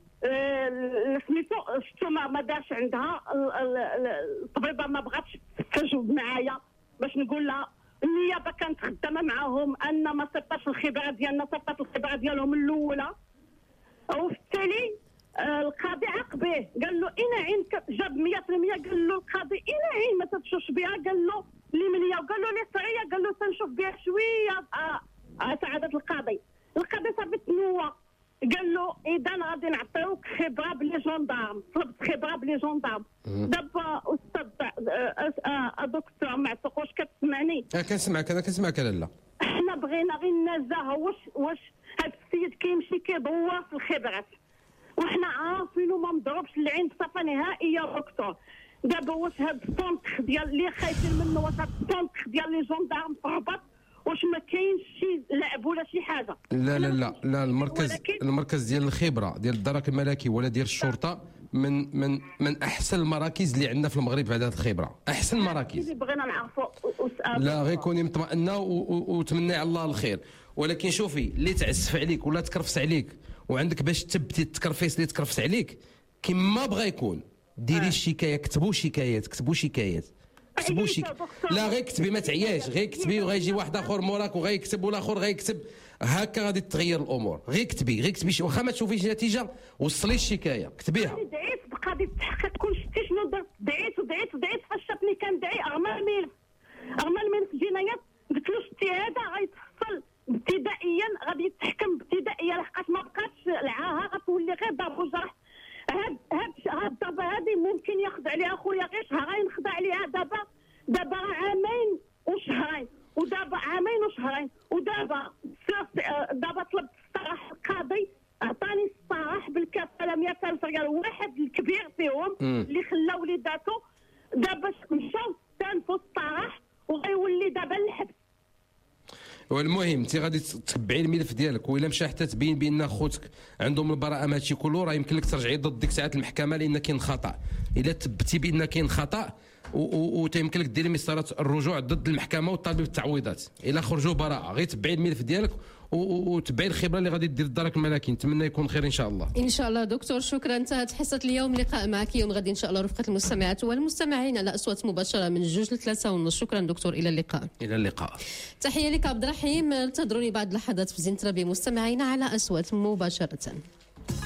سميتو شفتو ما دارش عندها الطبيبه، ما بغاتش تجاوب معايا باش نقول لها النيابه كانت خدامه معاهم ان ما صيفطاش الخبره ديالنا، صيفطات الخبره ديالهم الاولى. وفي التالي القاضي عاقبه، قال له اين عين جاب 100%، قال له القاضي اين عين ما تتشوفش بها، قال له لي منيا، وقال له لي صغيره، قال له تنشوف بها شويه. سعاده القاضي صافي تنوى، قال له اذا غادي نعطيوك خبره بلي جوندارم. طلبت خبره بلي جوندارم. دابا استاذ دكتور معتوق، واش كتسمعني؟ كنسمعك، انا كنسمعك لاله. احنا بغينا غير النزاهه، واش هذا السيد كيمشي كيدور في الخبرات وحنا عارفين وما مضروبش العين بصفه نهائيه دكتور. دابا واش هاد الطونك ديال اللي خايفين منه، واش هاد الطونك ديال لي جوندارم في الرباط، واش ما كاينش شي لعب ولا شي حاجه؟ لا المركز ديال الخبره ديال الدرك الملكي ولا ديال الشرطه من احسن المراكز اللي عندنا في المغرب بعد هذه الخبره، احسن مراكز. اللي بغينا نعرفوا لا غير كوني مطمئنه وتمني على الله الخير. ولكن شوفي اللي تعسف عليك ولا تكرفس عليك وعندك باش تثبتي التكرفيس اللي تكرفس عليك كما بغى يكون، ديري الشكايه، كتبوا شكايات. لا غير كتبي، ما تعياش، غير كتبي وغيجي واحد اخر موراك وغيكتب والاخر غيكتب، هكا غادي تغير الامور. غير كتبي واخا ما تشوفيش نتيجه، وصلي الشكايه كتبيها. دعيت بقضيه التحقيق، كل شتي شنو درت، دعيت فاش شافني كندعي رغم الملف الجنايات، قلت له شتي هذا غيتفصل ابتدائيا، غادي يتحكم ابتدائيا، لحقاش ما بقاتش العاهه غتولي غير ضرب وجرح. هاد الضربه هذه ممكن ياخذ عليها خويا غير شهرين، خدا عليها دابا عامين وشهرين، ودابا طلبت الصراحه، القاضي عطاني الصراحه بالكفاله 100,000 ريال، واحد الكبير فيهم اللي خلى وليداتو دابا مشاو استانفوا الصراحه، وغيولي دابا الحبس. والمهم انت غادي تتبعي الملف ديالك، والا مشى حتى تبين بان خوتك عندهم البراءه ماشي كله، راه يمكن لك ترجعي ضد ديك ساعات المحكمه لان كاين خطا. الا تثبتي بان كاين خطا وتيمكن لك ديري مسارات الرجوع ضد المحكمه وطالبي بالتعويضات. الا خرجوا براءه غير تبعي الملف ديالك وتبعي الخبره اللي غادي دير الدرك الملكي. نتمنى يكون خير ان شاء الله. ان شاء الله دكتور، شكرا. انتهت حصه اليوم، لقاء معك يوم غد ان شاء الله رفقه المستمعات والمستمعين على اصوات مباشره من 2 ل 3 ونص. شكرا دكتور، الى اللقاء. تحيه لك عبد الرحيم، انتظروني بعد لحظات في زينة ربي مستمعينا على اصوات مباشره.